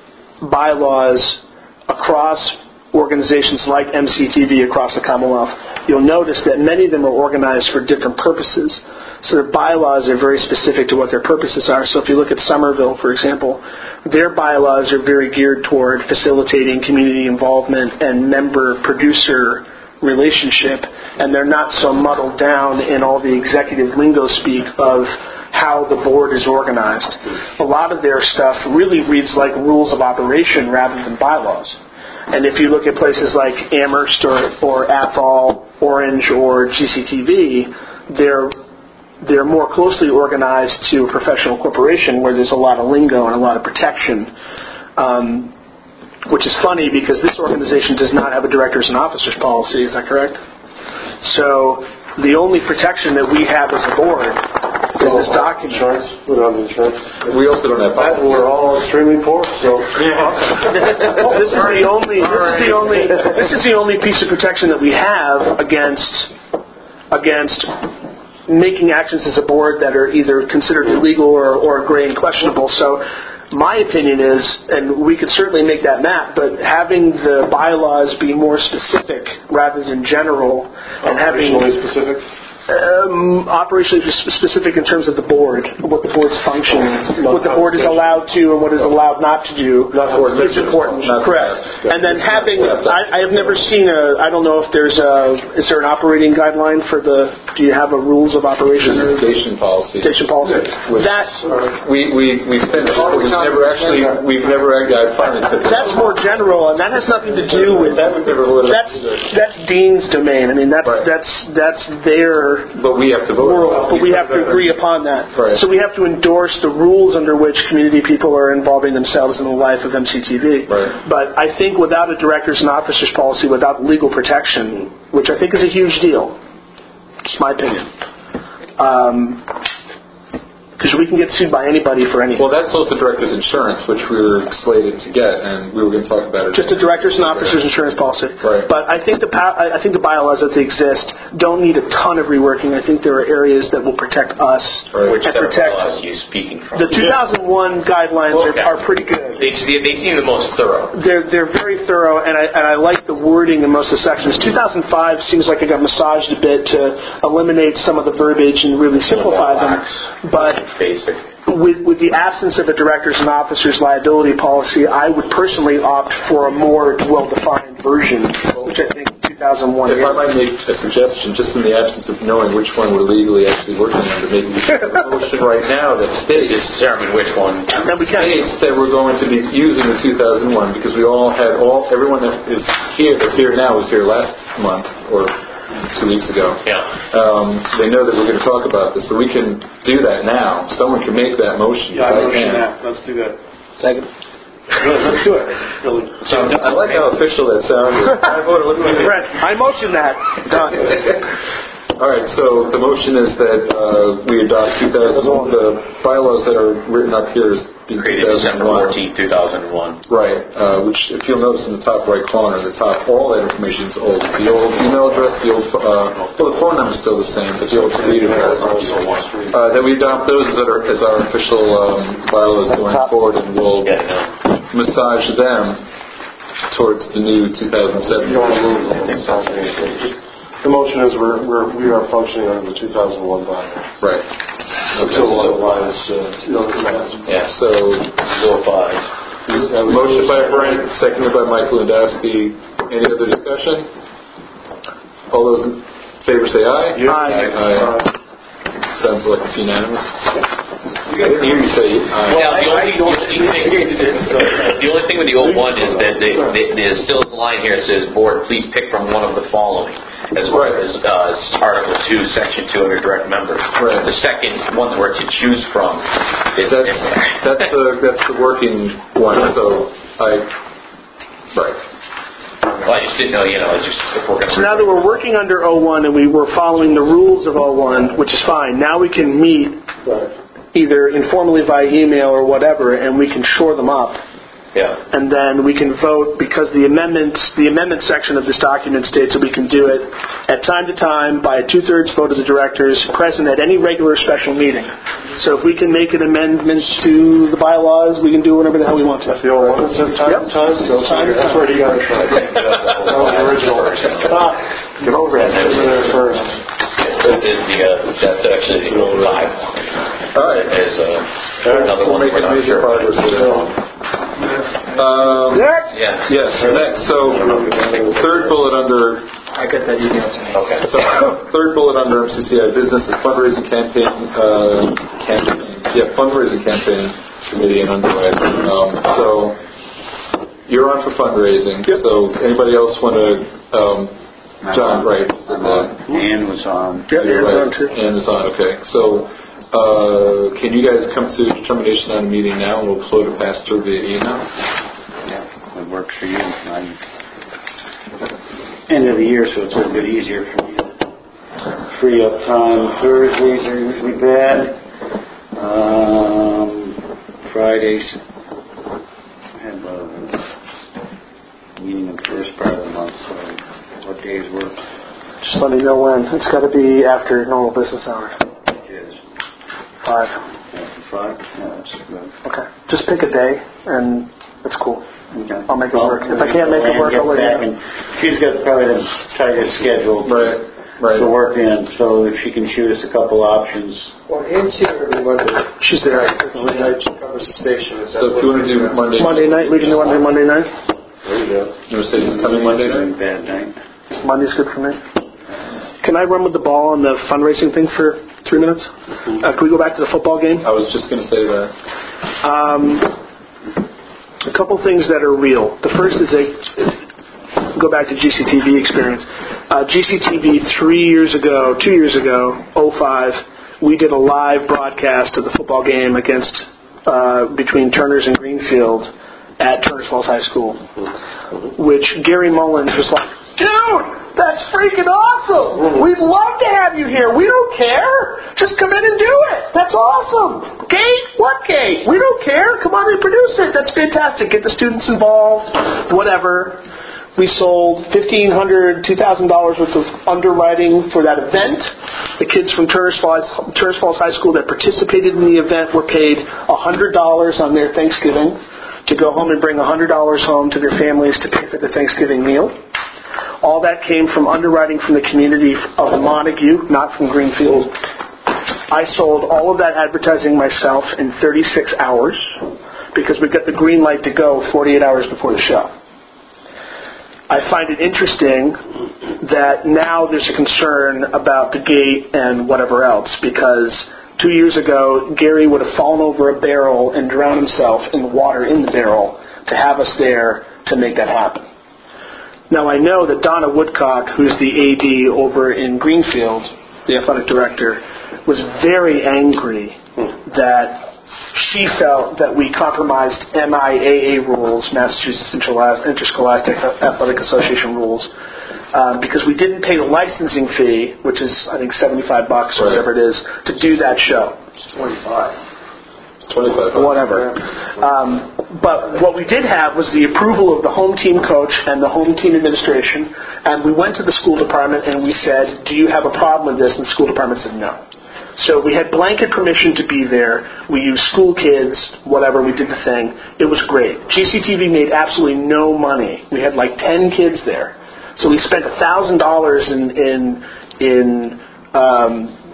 bylaws across organizations like M C T V across the Commonwealth, you'll notice that many of them are organized for different purposes. So their bylaws are very specific to what their purposes are. So if you look at Somerville, for example, their bylaws are very geared toward facilitating community involvement and member-producer relationship, and they're not so muddled down in all the executive lingo speak of how the board is organized. A lot of their stuff really reads like rules of operation rather than bylaws. And if you look at places like Amherst or, or Athol, Orange, or G C T V, they're they're more closely organized to a professional corporation where there's a lot of lingo and a lot of protection, um, which is funny because this organization does not have a directors and officers policy. Is that correct? So the only protection that we have as a board is this document. Insurance. We don't have insurance. We also don't have that. We're all extremely poor, so this is the only. This is the only. This is the only piece of protection that we have against against. making actions as a board that are either considered illegal or, or gray and questionable. So my opinion is, and we could certainly make that map, but having the bylaws be more specific rather than general, and having operationally specific. Um, operationally specific in terms of the board, what the board's function is, what the board is allowed to and what is allowed not to do. It's important. Correct. And then having, I, I have never seen a, I don't know if there's a, is there an operating guideline for the, do you have a rules of operation? There's a station policy. Station policy. That, we, we, we finished, but we've never actually, we've never, I finally took it. That's more general, and that has nothing to do with, that's, that's Dean's domain. I mean, that's, that's, that's their, but we have to vote. World, but we have to agree upon that. Right. So we have to endorse the rules under which community people are involving themselves in the life of M C T V. Right. But I think without a directors and officers policy, without legal protection, which I think is a huge deal, it's my opinion. Um, because we can get sued by anybody for anything. Well, that's also director's insurance, which we were slated to get, and we were going to talk about it. Just a director's and officers insurance policy. Right. But I think the I think the bylaws that exist don't need a ton of reworking. I think there are areas that will protect us right. Which and set protect. Of bylaws are you speaking from? The two thousand one guidelines well, okay. are, are pretty good. They they seem the most thorough. They're they're very thorough, and I, and I like the wording in most of the sections. two thousand five seems like it got massaged a bit to eliminate some of the verbiage and really simplify them. But basic. With, with the absence of a director's and officer's liability policy, I would personally opt for a more well-defined version, which I think two thousand one If is. I might make a suggestion, just in the absence of knowing which one we're legally actually working under, maybe we should have a motion right now that states, Just determine which one. And we can. states that we're going to be using the two thousand one, because we all had, all everyone that is here, that's here now was here last month, or two weeks ago. Yeah. Um, so they know that we're going to talk about this, so we can do that now. Someone can make that motion. Yeah, I if motion can. that. Let's do that. Second. Good, let's do it. Really. I like how official that sounded. I voted. Let's do it. Brett, I motion that. Done. All right, so the motion is that uh, we adopt two thousand one. The bylaws that are written up here is being Created December fourteenth, two thousand one. Right, uh, which if you'll notice in the top right corner, the top, all that information is old. It's the old email address, the old, uh, well, the phone number is still the same, but the old street address. Uh, that we adopt those as our, as our official um, bylaws going forward, and we'll massage them towards the new two thousand seven. The motion is we're, we're, we are functioning under the two thousand one bylaws. Right. Until otherwise, uh, notified. Yeah, so, oh five. motion by Brent, seconded by Mike Lewandowski. Any other discussion? All those in favor say aye. Aye. Aye. Sounds like it's unanimous. I didn't hear you say aye. Well, the only, the, only thing, the only thing with the old one is that they, they, there's still a line here that says, "Board, please pick from one of the following," as well as uh, Article two, Section two under direct members. Right. The second one where to choose from is That's, that's the that's the working one. So I right. Well, I just didn't know, you know, just if we're going to. So now that we're working under oh one and we were following the rules of oh one, which is fine, now we can meet either informally via email or whatever, and we can shore them up. Yeah. And then we can vote, because the amendments, the amendment section of this document states that we can do it at time to time by a two-thirds vote of the directors present at any regular special meeting. So if we can make an amendment to the bylaws, we can do whatever the hell we want to. That's the old one that says time Yep. to time? So Time to that's time. where you got it from. That was the original. Ah, Get over it. It was there first. That is the, uh, that's actually the old five. All right. Is uh, another We're one we're making not major sure. progress there. Um, next! Yeah. yes. Next, so third bullet under. I got that email tonight. Okay. So third bullet under M C C I business is fundraising campaign. Uh, campaign. Yeah, fundraising campaign committee and underway. Um, so you're on for fundraising. Yep. So anybody else want to? Um, John, right? I'm on. Ann was on. Yeah, Ann's on too. Ann is on. Okay. So. Uh, can you guys come to determination on a meeting now, and we'll float it past through via email? Yeah, it works for you. I'm end of the year, so it's a little bit easier for me to free up time. Thursdays are usually bad. Um, Fridays, I have a meeting in the first part of the month, so what days work? just let me know when. It's got to be after normal business hours. Is Five. after five? Yeah, that's good. Okay. Just pick a day, and it's cool. Okay. I'll make it work. If I can't make it work, I'll let you know. She's got probably the tightest schedule Right. Right. to work in, so if she can shoot us a couple options. Well, Ann's here every Monday. She's there. Every night she covers the station. If that's So if you want to do Monday, Monday night, we can do Monday, Monday night. There you go. you want to say it's coming Monday night? Bad night. Monday's good for me. Can I run with the ball on the fundraising thing for three minutes? Uh, can we go back to the football game? I was just going to say that. Um, a couple things that are real. The first is a go back to G C T V experience. Uh, G C T V three years ago, two years ago, oh five, we did a live broadcast of the football game against uh, between Turners and Greenfield at Turners Falls High School, which Gary Mullins was like, dude, that's freaking awesome. We'd love to have you here. We don't care. Just come in and do it. That's awesome. Gate? What gate? We don't care. Come on and produce it. That's fantastic. Get the students involved, whatever. We sold fifteen hundred dollars, two thousand dollars worth of underwriting for that event. The kids from Turners Falls, Turners Falls High School that participated in the event were paid one hundred dollars on their Thanksgiving. to go home and bring one hundred dollars home to their families to pay for the Thanksgiving meal. All that came from underwriting from the community of Montague, not from Greenfield. I sold all of that advertising myself in thirty-six hours because we got the green light to go forty-eight hours before the show. I find it interesting that now there's a concern about the gate and whatever else, because two years ago, Gary would have fallen over a barrel and drowned himself in the water in the barrel to have us there to make that happen. Now, I know that Donna Woodcock, who's the A D over in Greenfield, the athletic director, was very angry that she felt that we compromised M I A A rules, Massachusetts Interscholastic Athletic Association rules, um, because we didn't pay the licensing fee, which is, I think, seventy-five bucks or whatever it is, to do that show. It's twenty-five. It's twenty-five. Whatever. Um, but what we did have was the approval of the home team coach and the home team administration, and we went to the school department and we said, do you have a problem with this? And the school department said no. So we had blanket permission to be there. We used school kids, whatever, we did the thing. It was great. G C T V made absolutely no money. We had like ten kids there. So we spent one thousand dollars in, in, in um,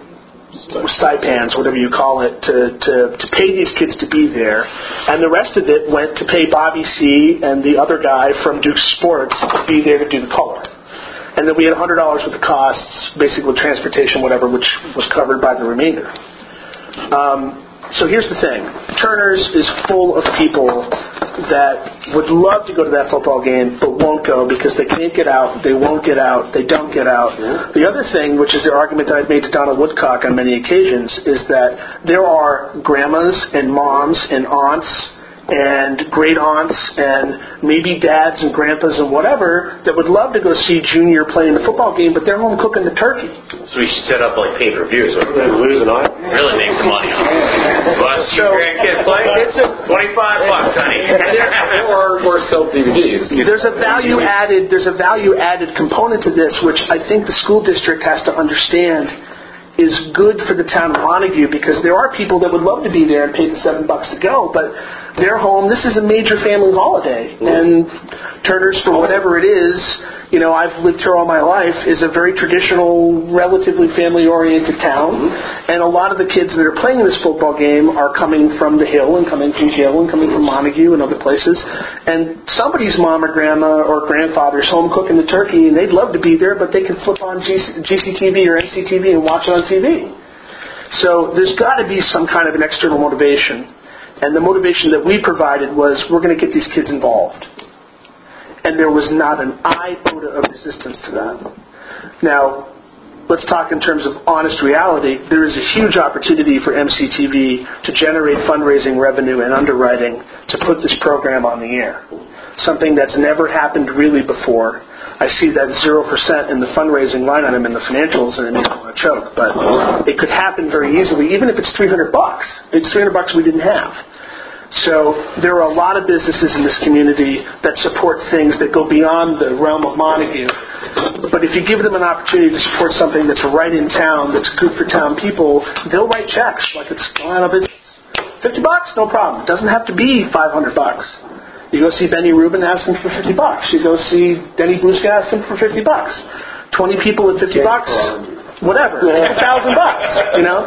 stipends, whatever you call it, to, to, to pay these kids to be there. And the rest of it went to pay Bobby C. and the other guy from Duke Sports to be there to do the color. And then we had one hundred dollars worth of costs, basically transportation, whatever, which was covered by the remainder. Um, so here's the thing. Turner's is full of people that would love to go to that football game but won't go because they can't get out, they won't get out, they don't get out. The other thing, which is the argument that I've made to Donna Woodcock on many occasions, is that there are grandmas and moms and aunts and great aunts and maybe dads and grandpas and whatever that would love to go see Junior play in the football game, but they're home cooking the turkey. So we should set up like pay-per-views. Lose an eye. Really make some money on it. But So, your grandkids play? it's a, twenty-five bucks, honey. or, or sell D V Ds. There's a value added. There's a value added component to this, which I think the school district has to understand is good for the town of Montague, because there are people that would love to be there and pay the seven bucks to go, but they're home. This is a major family holiday, and Turner's, for whatever it is, you know, I've lived here all my life, is a very traditional, relatively family-oriented town, and a lot of the kids that are playing in this football game are coming from the Hill and coming from Hill and coming from Montague and other places, and somebody's mom or grandma or grandfather's home cooking the turkey, and they'd love to be there, but they can flip on G C T V or N C T V and watch it on T V. So there's got to be some kind of an external motivation. And the motivation that we provided was, we're going to get these kids involved. And there was not an iota of resistance to that. Now, let's talk in terms of honest reality. There is a huge opportunity for M C T V to generate fundraising revenue and underwriting to put this program on the air. Something that's never happened really before. I see that zero percent in the fundraising line item in the financials, and it makes me want to choke. But it could happen very easily, even if it's three hundred bucks. It's three hundred bucks we didn't have. So there are a lot of businesses in this community that support things that go beyond the realm of Montague. But if you give them an opportunity to support something that's right in town, that's good for town people, they'll write checks like it's going out of business. fifty bucks, no problem. It doesn't have to be five hundred bucks. You go see Benny Rubin, ask him for fifty bucks. You go see Denny Bruska, ask him for fifty bucks. twenty people at fifty bucks, whatever. A thousand bucks, you know?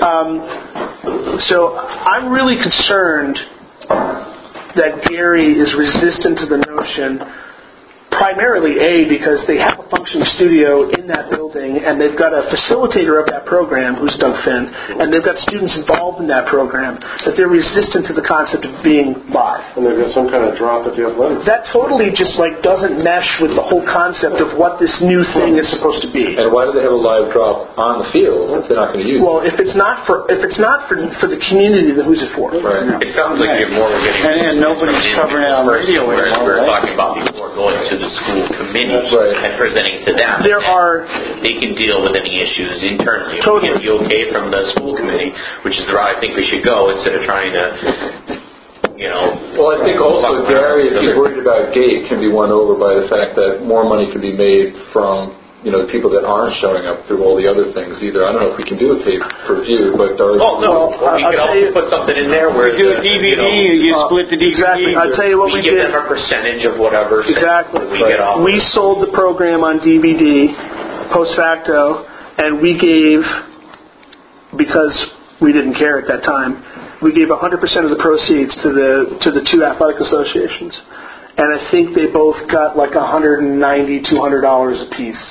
Um, so I'm really concerned that Gary is resistant to the notion, primarily, A, because they have a functioning studio in that building, and they've got a facilitator of that program, who's Doug Finn, and they've got students involved in that program, that they're resistant to the concept of being live. And they've got some kind of drop at the athletics. That totally just like doesn't mesh with the whole concept of what this new thing is supposed to be. And why do they have a live drop on the field if they're not going to use it? Well, if it's not for if it's not for for the community, then who's it for? Right. It sounds like you're more getting... And, and nobody's covering it on radio Whereas anymore, we were right? talking about before, going to the school committee Right. and presenting to them. There are... They can deal with any issues internally. If Totally. we get the okay from the school committee, which is the route I think we should go, instead of trying to, you know... Well, I think also Gary, if he's worried about gate, can be won over by the fact that more money can be made from you know, the people that aren't showing up through all the other things either. I don't know if we can do a pay-per-view, but... Our, oh, no, we could also put something in there where... You do a D V D, you, know, you split the D V D. Exactly. I'll tell you what we, we give did. them a percentage of whatever... Exactly. We, get off we sold the program on D V D, post facto, and we gave, because we didn't care at that time, we gave one hundred percent of the proceeds to the to the two athletic associations. And I think they both got like one hundred ninety dollars, two hundred dollars a piece.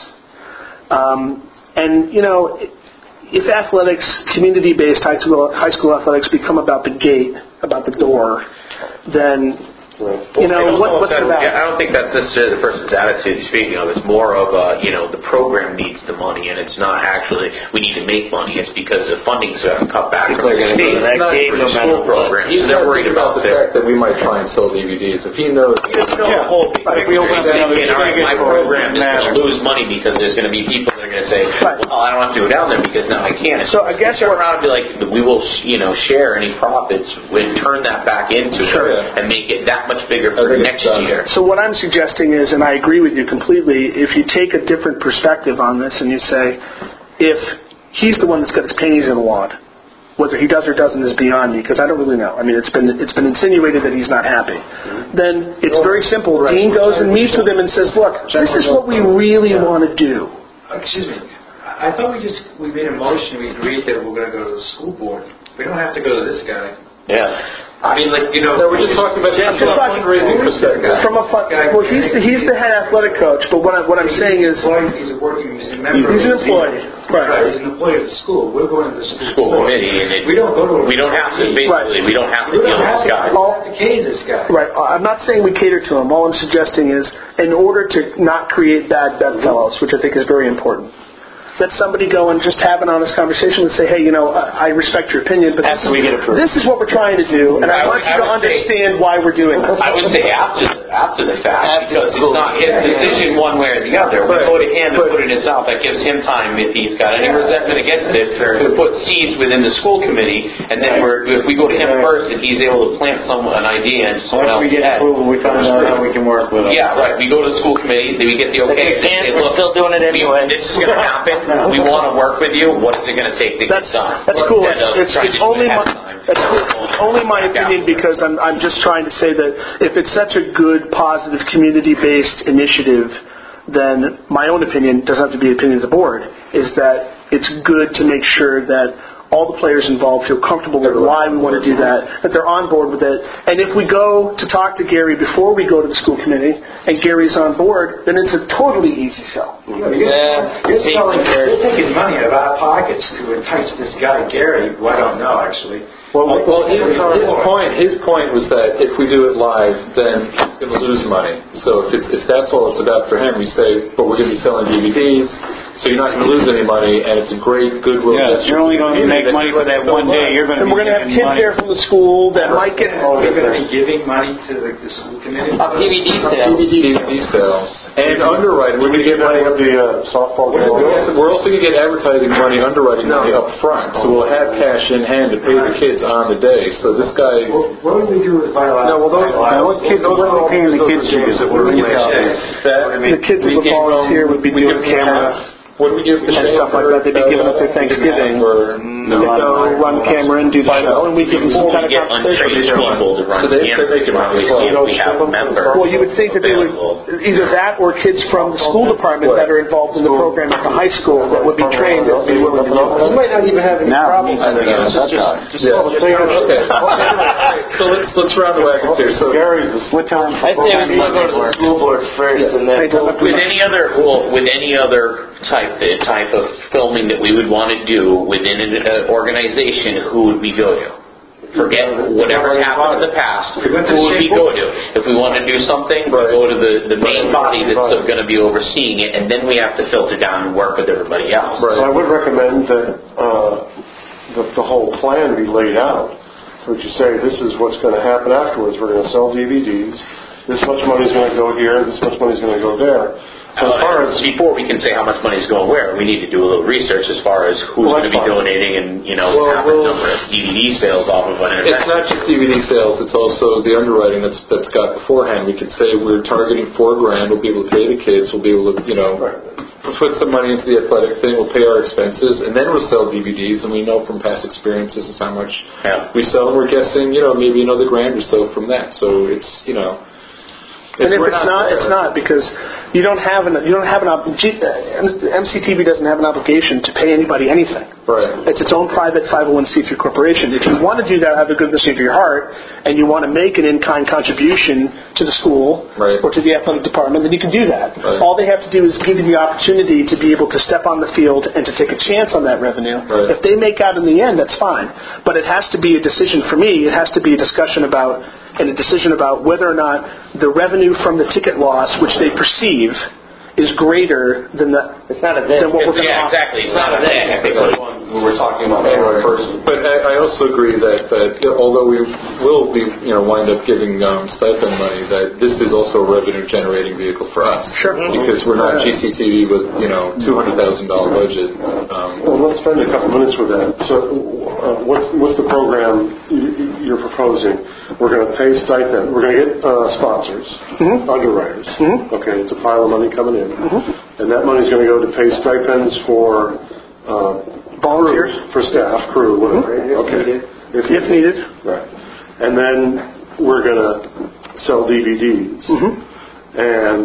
Um, and, you know, if athletics, community-based high school, high school athletics become about the gate, about the door, then, you know, what, what's it about? I don't think that's necessarily the person's attitude speaking of. It's more of, a, you know, the program needs the money, and it's not actually, we need to make money. It's because the funding's going to cut back from the state. It's not for the school program. He's They're worried about the fact that we might try and sell D V Ds. If he knows... He doesn't know the whole big picture. He's thinking, all right, my program is going to lose money because there's going to be people that are going to say, well, I don't have to go down there because now I can. So I guess turn around and be like, we will, you know, share any profits and turn that back into it and make it that much bigger for next year. So what I'm suggesting is, and I agree with you completely, if you take a different perspective on this and you say, if he's the one that's got his panties in a wad, whether he does or doesn't is beyond me, because I don't really know. I mean, it's been it's been insinuated that he's not happy. Then it's very simple. Dean goes and meets with him and says, look, this is what we really want to do. Excuse me. I thought we just we made a motion. We agreed that we're going to go to the school board. We don't have to go to this guy. Yeah. I mean, like, you know... No, we're just talking about from a fundraising perspective. From a fun, well, he's the, he's the head athletic coach, but what, I, what I'm saying is... He's a working, he's a member He's an of the employee. Right. Right, he's an employee of the school. We're going to the school, school committee. And it, we don't go to... We don't have to, basically, right. we don't have to deal with this guy. We don't have to cater this guy. Right. I'm not saying we cater to him. All I'm suggesting is, in order to not create bad bedfellows, which I think is very important, let somebody go and just have an honest conversation and say, hey, you know, I, I respect your opinion, but this is, we get approved. this is what we're trying to do, and I, I want you to understand say, why we're doing this. I would say after after the fact, after because it's not his decision one way or the other. We go to him and put it in his mouth. That gives him time, if he's got any resentment against it, to put seeds within the school committee, and then we're, if we go to him first and he's able to plant some an idea into someone else's head. We get approval, we find out how we can work with him. Yeah, right. We go to the school committee, then we get the okay. Dan, say, we're still doing it anyway. This is going to happen. We want to work with you. What is it going to take to that's, get done? That's cool. It's, it's, it's only my that's it's only my opinion because I'm I'm just trying to say that if it's such a good, positive, community-based initiative, then my own opinion doesn't have to be the opinion of the board. Is that it's good to make sure that all the players involved feel comfortable with why we want to do that, that they're on board with it. And if we go to talk to Gary before we go to the school committee, and Gary's on board, then it's a totally easy sell. Yeah, you're, yeah. you're, selling, you're taking money out of our pockets to entice this guy, Gary, who I don't know, actually. Well, well his, his point his point was that if we do it live, then he's going to lose money. So if it's, if that's all it's about for him, we say, but we're going to be selling D V Ds, so you're not going to lose any money, and it's a great goodwill. Yeah, you're only going to make money for that one day. You're going to and we're going to have kids money. there from the school that might get. Oh, you're going to be giving money to the, the school committee? Uh, D V D sales. D V D sales. And underwriting. We're going to get money of the uh, softball game. We're also, we're also going to get advertising money, underwriting money up front. So we'll have cash in hand to pay the kids on the day. So this guy... Well, what do we do with Vital No, well, those, those kids, what are we paying the kids to do? The kids who would volunteer would be doing camera. What do we give the and stuff like that? They'd be giving up their Thanksgiving to go run camera and do the show, and we give them some kind of compensation. People to run so they, camera. they can we, we have members. Well, you would think that they would either that or kids from the school department that are involved in the program at the high school that would be trained that would be willing to do it. You might not even have any problems. Just, just, yeah. Okay. So let's let's round the wagons here. So Gary's the what time? I say we go to the school board first, and then with any other well, with any other type the type of filming that we would want to do within an uh, organization, who would we go to? Forget whatever's happened in the past. Who would we go to? If we want to do something, we go to the, the main body that's going to be overseeing it, and then we have to filter down and work with everybody else. Right. I would recommend that uh, the, the whole plan be laid out. So that you say, this is what's going to happen afterwards. We're going to sell D V Ds. This much money is going to go here. This much money is going to go there. So as far as before we can say how much money is going where, we need to do a little research as far as who's well, going to be fine. donating and, you know, well, have well, a number of D V D sales off of an event. It's not just D V D sales, it's also the underwriting that's that's got beforehand. We could say we're targeting four grand, we'll be able to pay the kids, we'll be able to, you know, put some money into the athletic thing, we'll pay our expenses, and then we'll sell D V Ds, and we know from past experiences is how much yeah. we sell, and we're guessing, you know, maybe another grand or so from that. So it's, you know... And if it's not, it's not, because you don't have an you don't have an ob- M C T V doesn't have an obligation to pay anybody anything. Right. It's its own private five oh one c three corporation. If you want to do that out of the goodness of your heart, and you want to make an in-kind contribution to the school right. or to the athletic department, then you can do that. Right. All they have to do is give you the opportunity to be able to step on the field and to take a chance on that revenue. Right. If they make out in the end, that's fine. But it has to be a decision for me. It has to be a discussion about and a decision about whether or not the revenue from the ticket loss, which they perceive, is greater than the it's not a thing. than what we're going to Yeah, offer. exactly. It's not a thing. I think that's one we were talking about Anyway, in person. but I, I also agree that, that although we will be, you know, wind up giving um, stipend money, that this is also a revenue-generating vehicle for us. Sure. Because we're not G C T V with, you know, two hundred thousand dollars budget. Um, Well, let's spend a couple minutes with that. So uh, what's, what's the program you're proposing? We're going to pay stipend. We're going to get uh, sponsors, mm-hmm. underwriters. Mm-hmm. Okay, it's a pile of money coming in. Mm-hmm. And that money's going to go to pay stipends for uh, volunteers, crew, for staff, crew, whatever. Mm-hmm. Okay. If, if needed. Right. And then we're going to sell D V Ds. Mm-hmm. And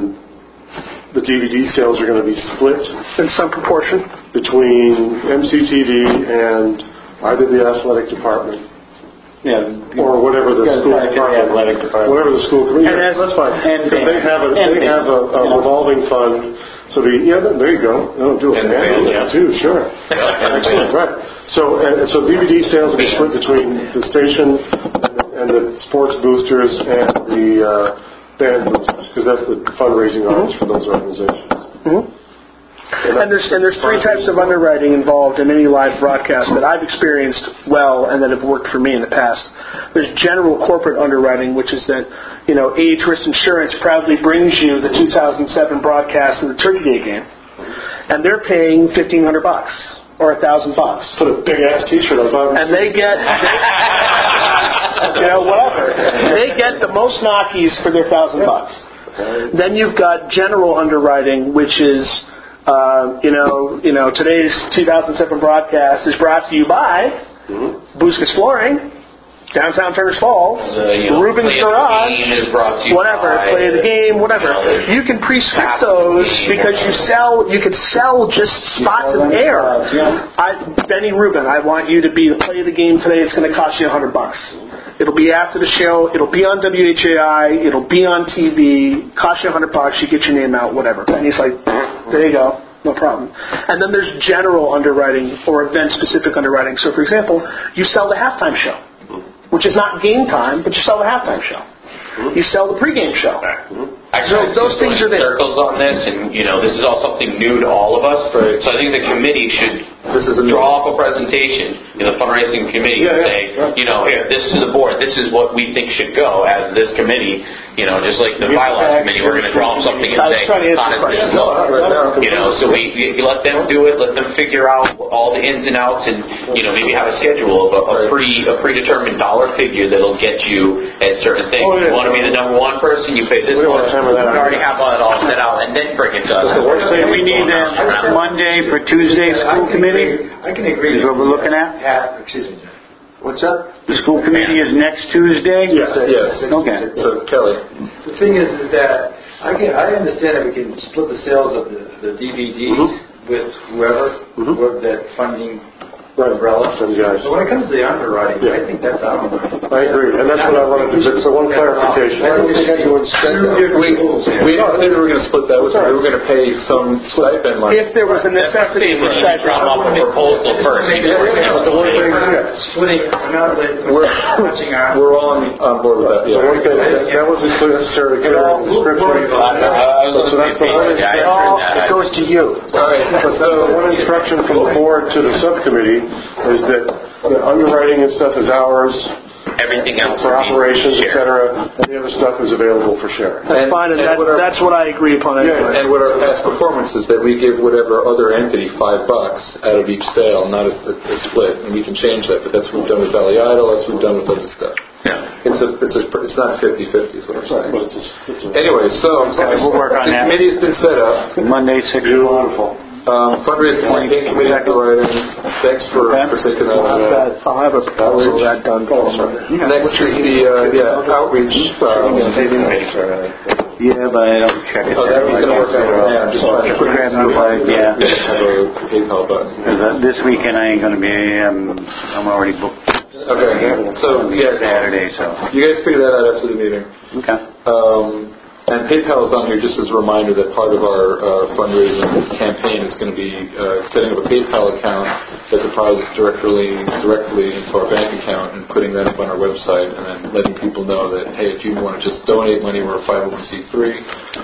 the D V D sales are going to be split in some proportion between M C T V and either the athletic department, yeah, or whatever the yeah, school the department, athletic department, whatever the school. And yeah, as, that's fine. And Because they have a and they have a, a revolving fund. So the yeah, there you go. They'll do a And band yeah. too, sure. Excellent, right? So and so D V D sales will be split between the station and the, and the sports boosters and the uh, band boosters, because that's the fundraising arms for those organizations. Mm-hmm. And there's and there's three types of underwriting involved in any live broadcast that I've experienced well and that have worked for me in the past. There's general corporate underwriting, which is that, you know, A. Tourist Insurance proudly brings you the two thousand seven broadcast of the Turkey Day game, and they're paying fifteen hundred bucks or a thousand bucks. Put a big ass T-shirt on. And they get, you know, whatever. They get the most knockies for their thousand bucks. Then you've got general underwriting, which is, uh, you know, you know, today's two thousand seven broadcast is brought to you by mm-hmm. Buscas Flooring, Downtown Turners Falls, uh, you know, Rubens Garage, whatever, by, play the game, whatever. You, know, you can pre-script those because you sell. You could sell just spots of air. I, Benny Rubin, I want you to be the play of the game today. It's going to cost you a hundred bucks. It'll be after the show. It'll be on W H A I. It'll be on T V. Cost you a hundred bucks. You get your name out, whatever. And he's like, there you go. No problem. And then there's general underwriting or event-specific underwriting. So, for example, you sell the halftime show, which is not game time, but you sell the halftime show. You sell the pregame show. Actually, so those things are there. Circles on this, and you know, this is all something new to all of us. Right. So I think the committee should this is a draw up a presentation in the fundraising committee yeah, and yeah, say, yeah. you know, here, this to the board. This is what we think should go as this committee. You know, just like the bylaws committee, we're going to draw up something and say, how does this look? You know, so we you let them do it, let them figure out all the ins and outs, and you know, maybe have a schedule of a, a pre a predetermined dollar figure that'll get you at certain things. Oh, yeah. You want to be the number one person, you pay this We don't much. hammer that We out. already have it all set out, and then bring it to us. So we need uh, Monday for Tuesday school committee? I can agree. Is what we're looking at? Pat, excuse me, John. What's that? The school committee is next Tuesday? Yes, yes. Okay. So, Kelly. The thing is, is that I can I understand that we can split the sales of the, the D V Ds Mm-hmm. with whoever, Mm-hmm. whoever that funding Right. umbrella. Some guys. But when it comes to the underwriting, Yeah. I think that's our money. I agree, and that's what I wanted to do. So one clarification. I don't think anyone's said that. We, we didn't say we were going to split that with them. We were going to pay some stipend money. If there was a necessity for We need to draw up a stipend. proposal first. Splitting, not like We're, touching on. we're all on, on board with that, The one yeah. thing, that, that wasn't clear necessarily clear in the description. So that's the one Oh, it goes to you. All right, So so, the one instruction from the board to the subcommittee is that the underwriting and stuff is ours Everything else for would be operations, et shared. cetera, and the other stuff is available for sharing. That's And- fine, and, and that, what our- that's what I agree upon. Yeah, anyway. and what our past performance is that we give whatever other entity five bucks out of each sale, not a, a split, and we can change that, but that's what we've done with Valley Idol, that's what we've done with other stuff. Yeah. It's a, it's a, it's not fifty-fifty is what I'm saying. But it's a, it's a, Anyway, so we'll work on the that. committee's been set up. Monday, six o'clock. Um, fundraising campaign committee, I go right in. Thanks for, for taking that on. I'll have a proposal of that done. Next is the uh, yeah outreach. Um, Yeah, but I don't check it. oh, that was going to work out. Yeah, I'm just trying to put it in like, Yeah. have a PayPal button. This weekend I ain't going to be, um, I'm already booked. Okay, so yeah, Saturday, so. you guys figure that out after the meeting. Okay. Um, and PayPal is on here just as a reminder that part of our uh, fundraising campaign is going to be uh, setting up a PayPal account that deposits directly directly into our bank account and putting that up on our website, and then letting people know that, hey, if you want to just donate money, we're a five oh one c three.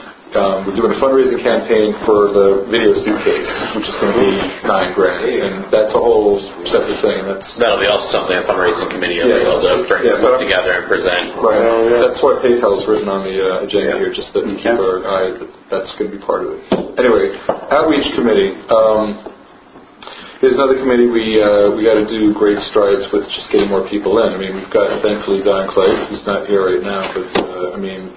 Um, we're doing a fundraising campaign for the video suitcase, which is going to be nine grand, and that's a whole separate thing. That's That'll be also something the fundraising committee will be Yes. able to bring Yeah, put but- together and present. right. That's why PayPal's written on the uh, agenda here, just that we keep our eye that that's going to be part of it. Anyway, outreach committee. Um, Here's another committee we uh, we got to do great strides with just getting more people in. I mean, we've got, thankfully, Don Clay, who's not here right now, but, uh, I mean,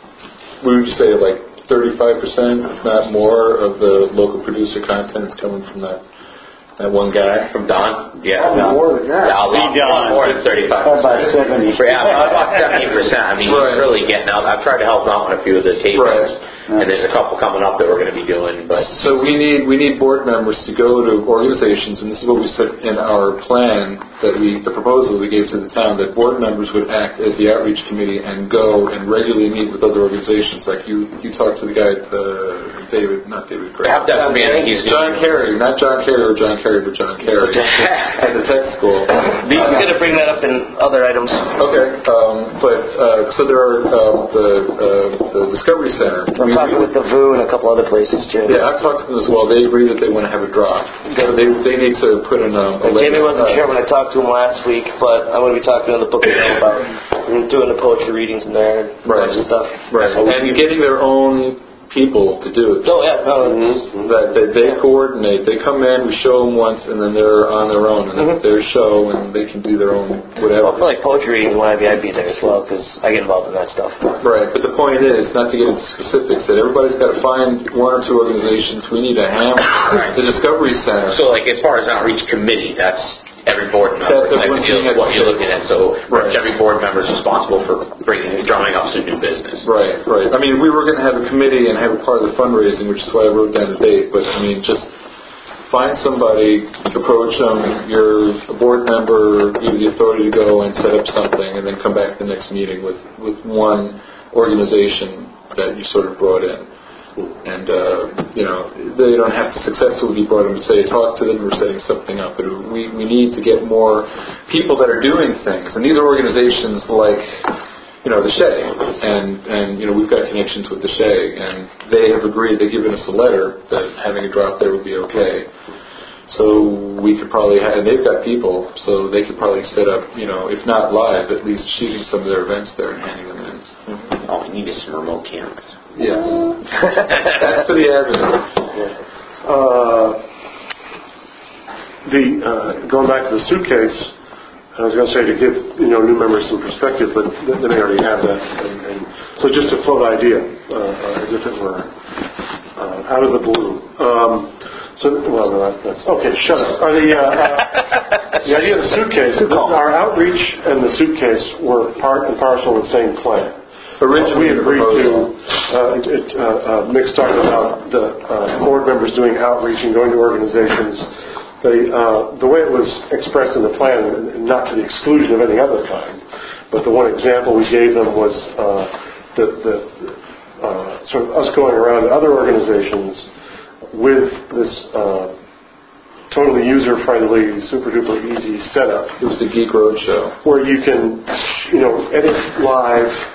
we would say like thirty-five percent, if not more, of the local producer content is coming from that that one guy. From Don? Yeah. Oh, more than that. Yeah, a lot, Don. more than thirty-five How percent. about seventy? Yeah, about seventy percent. I mean, Right. he's really getting out. I've tried to help him out on a few of the tapings, Right. and there's a couple coming up that we're going to be doing. But So we need we need board members to go to organizations, and this is what we said in our plan that we the proposal we gave to the town, that board members would act as the outreach committee and go and regularly meet with other organizations. Like you you talked to the guy, uh, David, not David Gray. have that for me. I think he's John Kerry, not John Kerry or John Kerry, but John Kerry at the tech school. He's going to bring that up in other items. Okay, um, but uh, so there are uh, the uh, the Discovery Center. I'm We- talking with the V U and a couple other places too. Yeah, I've talked to them as well. They agree that they want to have a drop. So they they need to put in a. a Jamie wasn't uh, here when I talked to him last week, but I'm going to be talking to the book about doing the poetry readings in there and a Right. bunch of stuff. Right, and getting their own people to do it. Oh yeah, no, it's, That they, they coordinate. They come in, we show them once, and then they're on their own, and it's their show, and they can do their own well, whatever. for like poetry readings, when I'd be, I'd be there as well because I get involved in that stuff. Right, but the point is, not to get into specifics, that everybody's got to find one or two organizations. We need a hammer. The Discovery Center. so, like, as far as outreach committee, that's every board member That's type of everyone's deal, looking at what the you're looking table. at. So Right. every board member is responsible for bringing, drumming up some new business. Right, right. I mean, we were going to have a committee and have it part of the fundraising, which is why I wrote down the date. But I mean, just find somebody, approach them. You're a board member, you have the authority to go and set up something, and then come back to the next meeting with with one organization that you sort of brought in. And, uh, you know, they don't have to successfully be brought in to say, talk to them, we're setting something up. But we, we need to get more people that are doing things. And these are organizations like, you know, the Shea. And, and you know, we've got connections with the Shea. And they have agreed, they've given us a letter that having a drop there would be okay. So we could probably have, and they've got people, so they could probably set up, you know, if not live, at least shooting some of their events there and handing them in. Mm-hmm. All we need is some remote cameras. Yes. That's for the admin. Uh, the uh, going back to the suitcase, I was going to say to give you know new members some perspective, but they may already have that. And, and so just a float idea, uh, uh, as if it were uh, out of the blue. Um, so well, no, that's okay. Shut up. Are the uh, uh, the idea of the suitcase? Our outreach and the suitcase were part and parcel of the same plan. Originally, we the agreed to. proposal. Uh, it, it, uh, uh, Mick's talking about the uh, board members doing outreach and going to organizations. They, uh, the way it was expressed in the plan, and not to the exclusion of any other kind, but the one example we gave them was uh, the, the uh, sort of us going around to other organizations with this uh, totally user-friendly, super-duper easy setup. It was the Geek Roadshow. Where you can, you know, edit live.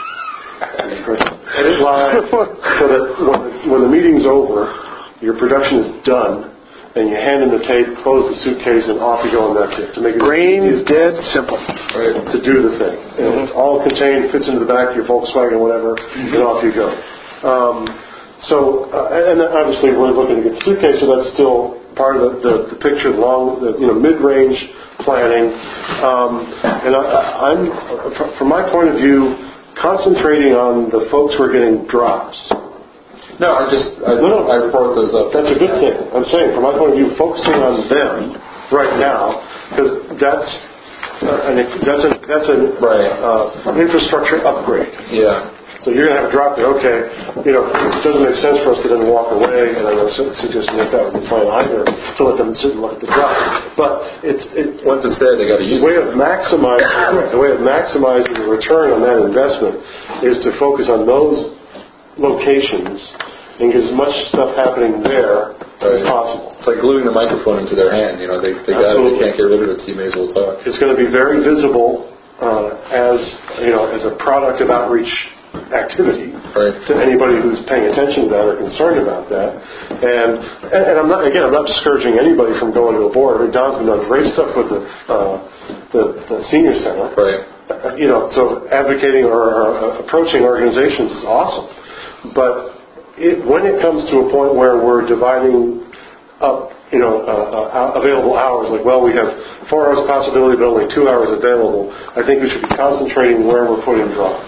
Edit live so that when the, when the meeting's over, your production is done, and you hand in the tape, close the suitcase, and off you go, and that's it. To make it Brain dead simple. right, to do the thing. And Mm-hmm. it's all contained, fits into the back of your Volkswagen, whatever, Mm-hmm. and off you go. Um, so, uh, and then obviously we're looking to get the suitcase, so that's still part of the, the, the picture, long, the, you know, mid-range planning. Um, and I, I'm, from my point of view, concentrating on the folks who are getting drops. No, I just, I, no, no, I brought those up. That's a good thing. I'm saying, from my point of view, focusing on them right now, because that's uh, an, that's a that's a right. uh, infrastructure upgrade. Yeah. So you're going to have a drop there. Okay, you know, it doesn't make sense for us to then walk away, and I'm not suggesting that that would be fine either, to let them sit and look at the drop. But it's it, once it's there, they got to use the way it. of maximizing the way of maximizing the return on that investment is to focus on those locations and get as much stuff happening there right. as possible. It's like gluing the microphone into their hand. You know, they they got it, they can't get rid of it, so you may as well talk. It's going to be very visible uh, as you know as a product of outreach activity right. to anybody who's paying attention to that or concerned about that. And, and and I'm not again I'm not discouraging anybody from going to a board. I mean, Don's been doing great stuff with the uh, the, the senior center. Right. Uh, you know, so advocating or, or approaching organizations is awesome. But it, when it comes to a point where we're dividing up, you know, uh, uh, available hours, like, well, we have four hours possibility, but only two hours available, I think we should be concentrating where we're putting drops.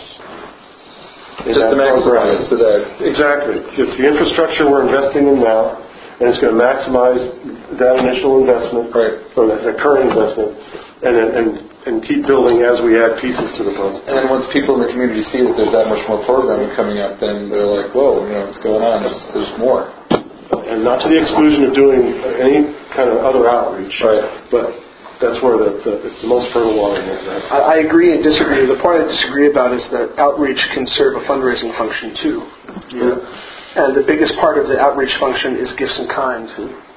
Just to maximize to that. Exactly. It's the infrastructure we're investing in now, and it's going to maximize that initial investment, right. or that, that current investment, and, and and keep building as we add pieces to the puzzle. And then once people in the community see that there's that much more programming coming up, then they're like, whoa, you know, what's going on? There's, there's more. And not to the exclusion of doing any kind of other outreach, right. but that's where the, the, it's the most fertile water. Right? I, I agree and disagree. The point I disagree about is that outreach can serve a fundraising function too. Yeah. And the biggest part of the outreach function is gifts in kind.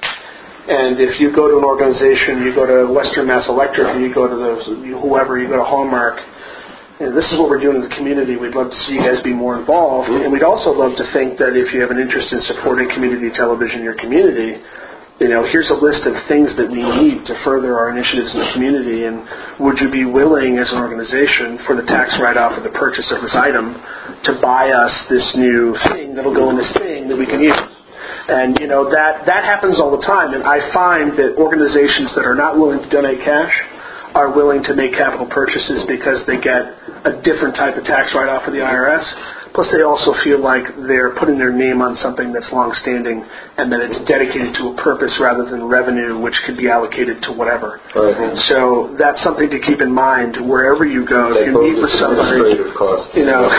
And if you go to an organization, you go to Western Mass Electric, or you go to the, whoever, you go to Hallmark, and this is what we're doing in the community. We'd love to see you guys be more involved. And we'd also love to think that if you have an interest in supporting community television in your community, you know, here's a list of things that we need to further our initiatives in the community, and would you be willing as an organization for the tax write-off of the purchase of this item to buy us this new thing that'll go in this thing that we can use? And, you know, that, that happens all the time, and I find that organizations that are not willing to donate cash are willing to make capital purchases because they get a different type of tax write-off for the I R S. Plus, they also feel like they're putting their name on something that's long-standing and that it's dedicated to a purpose rather than revenue, which could be allocated to whatever. Right. So that's something to keep in mind wherever you go. If you meet with somebody, cost. you know.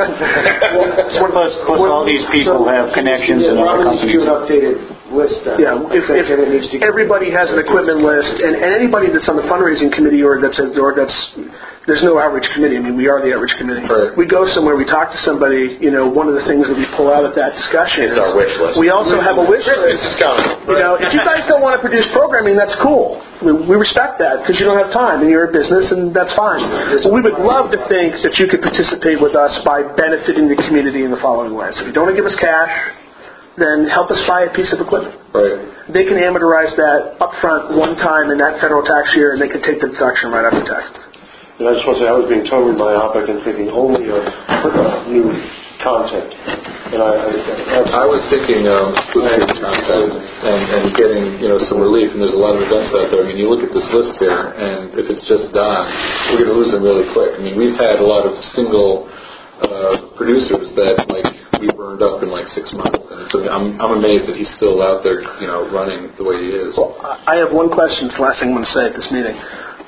Well, plus, plus all these people have connections in other companies. You an updated list then. Yeah, if, if everybody has an equipment list, and, and anybody that's on the fundraising committee or that's a, or that's there's no outreach committee. I mean, we are the outreach committee. Right. We go somewhere, we talk to somebody. You know, one of the things that we pull out of that discussion is is our wish list. We also have a wish list. You know, if you guys don't want to produce programming, that's cool. We, we respect that because you don't have time and you're a business, and that's fine. So we would love to think that you could participate with us by benefiting the community in the following ways. If you don't want to give us cash, then help us buy a piece of equipment. Right. They can amortize that up front one time in that federal tax year, and they can take the deduction right after taxes. And I just want to say I was being totally myopic and thinking only of uh, new content. And I, I, I was thinking um, specific content and, and getting, you know, some relief. And there's a lot of events out there. I mean, you look at this list here, and if it's just Don, we're going to lose them really quick. I mean, we've had a lot of single uh, producers that, like, we burned up in like six months. And so I'm, I'm amazed that he's still out there, you know, running the way he is. Well, I have one question. It's the last thing I'm going to say at this meeting.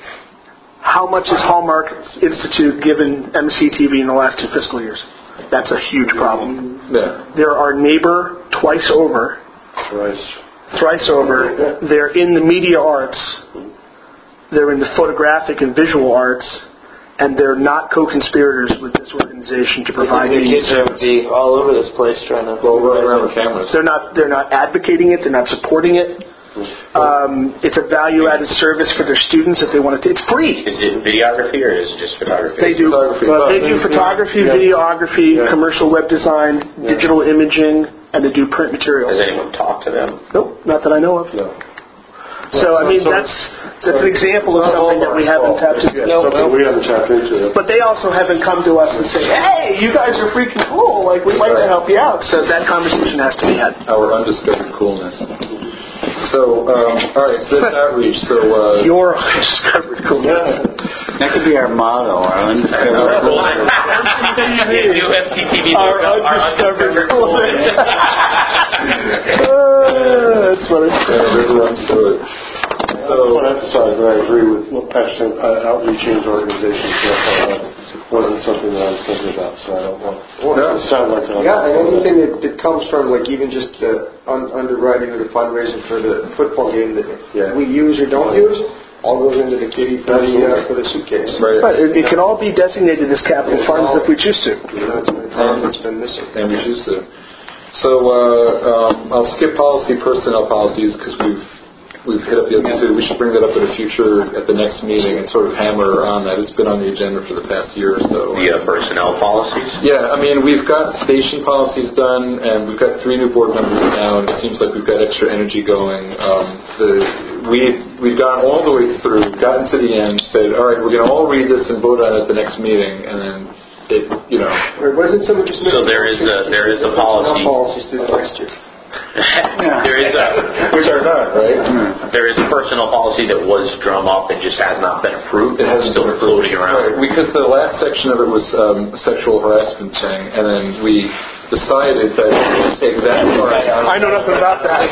How much has Hallmark Institute given M C T V in the last two fiscal years? That's a huge problem. Yeah. They're our neighbor twice over. Thrice. Thrice over. They're in the media arts. They're in the photographic and visual arts. And they're not co-conspirators with this organization to provide their these kids are be all over this place trying to go right around the cameras. They're not. They're not advocating it. They're not supporting it. Um, it's a value-added service for their students if they want to. It's free. Is it videography or is it just photography? They do. Photography. They do photography, Yeah. videography, Yeah. commercial web design, Yeah. digital imaging, and they do print materials. Has anyone talked to them? Nope, not that I know of. No. So I mean So- that's that's an example of something that we haven't tapped into. Yeah, something we haven't tapped into. But they also haven't come to us and say, "Hey, you guys are freaking cool. Like we'd like to help you out." So that conversation has to be had. Our undiscovered coolness. So, um, all right, so that's outreach. So uh, Your undiscovered gold. That could be our motto, our undiscovered gold. New M C T V. Our undiscovered gold. That's funny. yeah, there's runs to it. I want to emphasize that I agree with what Pat said, uh, outreach into organizations. That uh, wasn't something that I was thinking about, so I don't want Well, it to sound like that. Yeah, and anything that, that comes from, like, even just the un- underwriting or the fundraising for the football game that Yeah. we use or don't use, all goes into the kitty for the, uh, for the suitcase. Right. Right, it, it can all be designated as capital funds if we choose to. You know, it's been, um, it's been missing. And we choose to. So uh, um, I'll skip policy, personnel policies, because we've we've hit up the other two. We should bring that up in the future at the next meeting and sort of hammer on that. It's been on the agenda for the past year or so. The uh, personnel policies? Yeah, I mean, we've got station policies done, and we've got three new board members now, and it seems like we've got extra energy going. Um, the, we, we've gone all the way through, gotten to the end, said, all right, we're going to all read this and vote on it at the next meeting, and then it, you know. Or wasn't someone just So there is a, there is a policy. Policies through the next year. There is a, Which are not, right? there is a personnel policy that was drawn up and just has not been approved. It hasn't still been floating around. Right, because the last section of it was um, a sexual harassment thing, and then we decided that we were going to take that part out. I know nothing about that.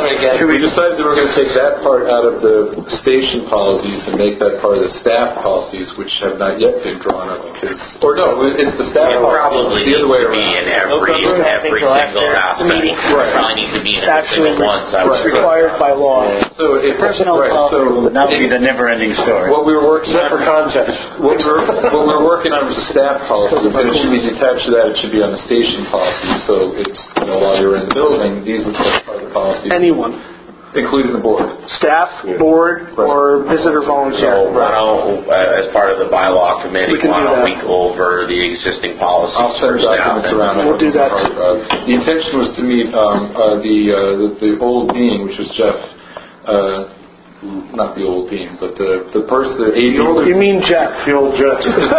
We decided that we were going to take that part out of the station policies and make that part of the staff policies, which have not yet been drawn up. Because, or no, it's the staff It policies. probably the needs other way to be around. in every, every single aspect. It probably needs to be in every single one. So I would It's required by law. So it's Personnel right, policy so would not be the never-ending story. what we were working Except for context. What we were, what we were working on was the staff policy, and it should be attached to that. It should be on the station policy. So it's, you know, while you're in the building, these are part of the policy, Anyone. including the board. Staff, board, or visitor volunteer. So why don't, uh, as part of the bylaw committee, We can why do don't that. we go over the existing policies I'll send for staff? documents and- around. We'll do that. Uh, the intention was to meet um, uh, the, uh, the the old dean, which was Jeff. Uh, not the old dean, but the the person, the A D. You mean Jeff? The old Jeff.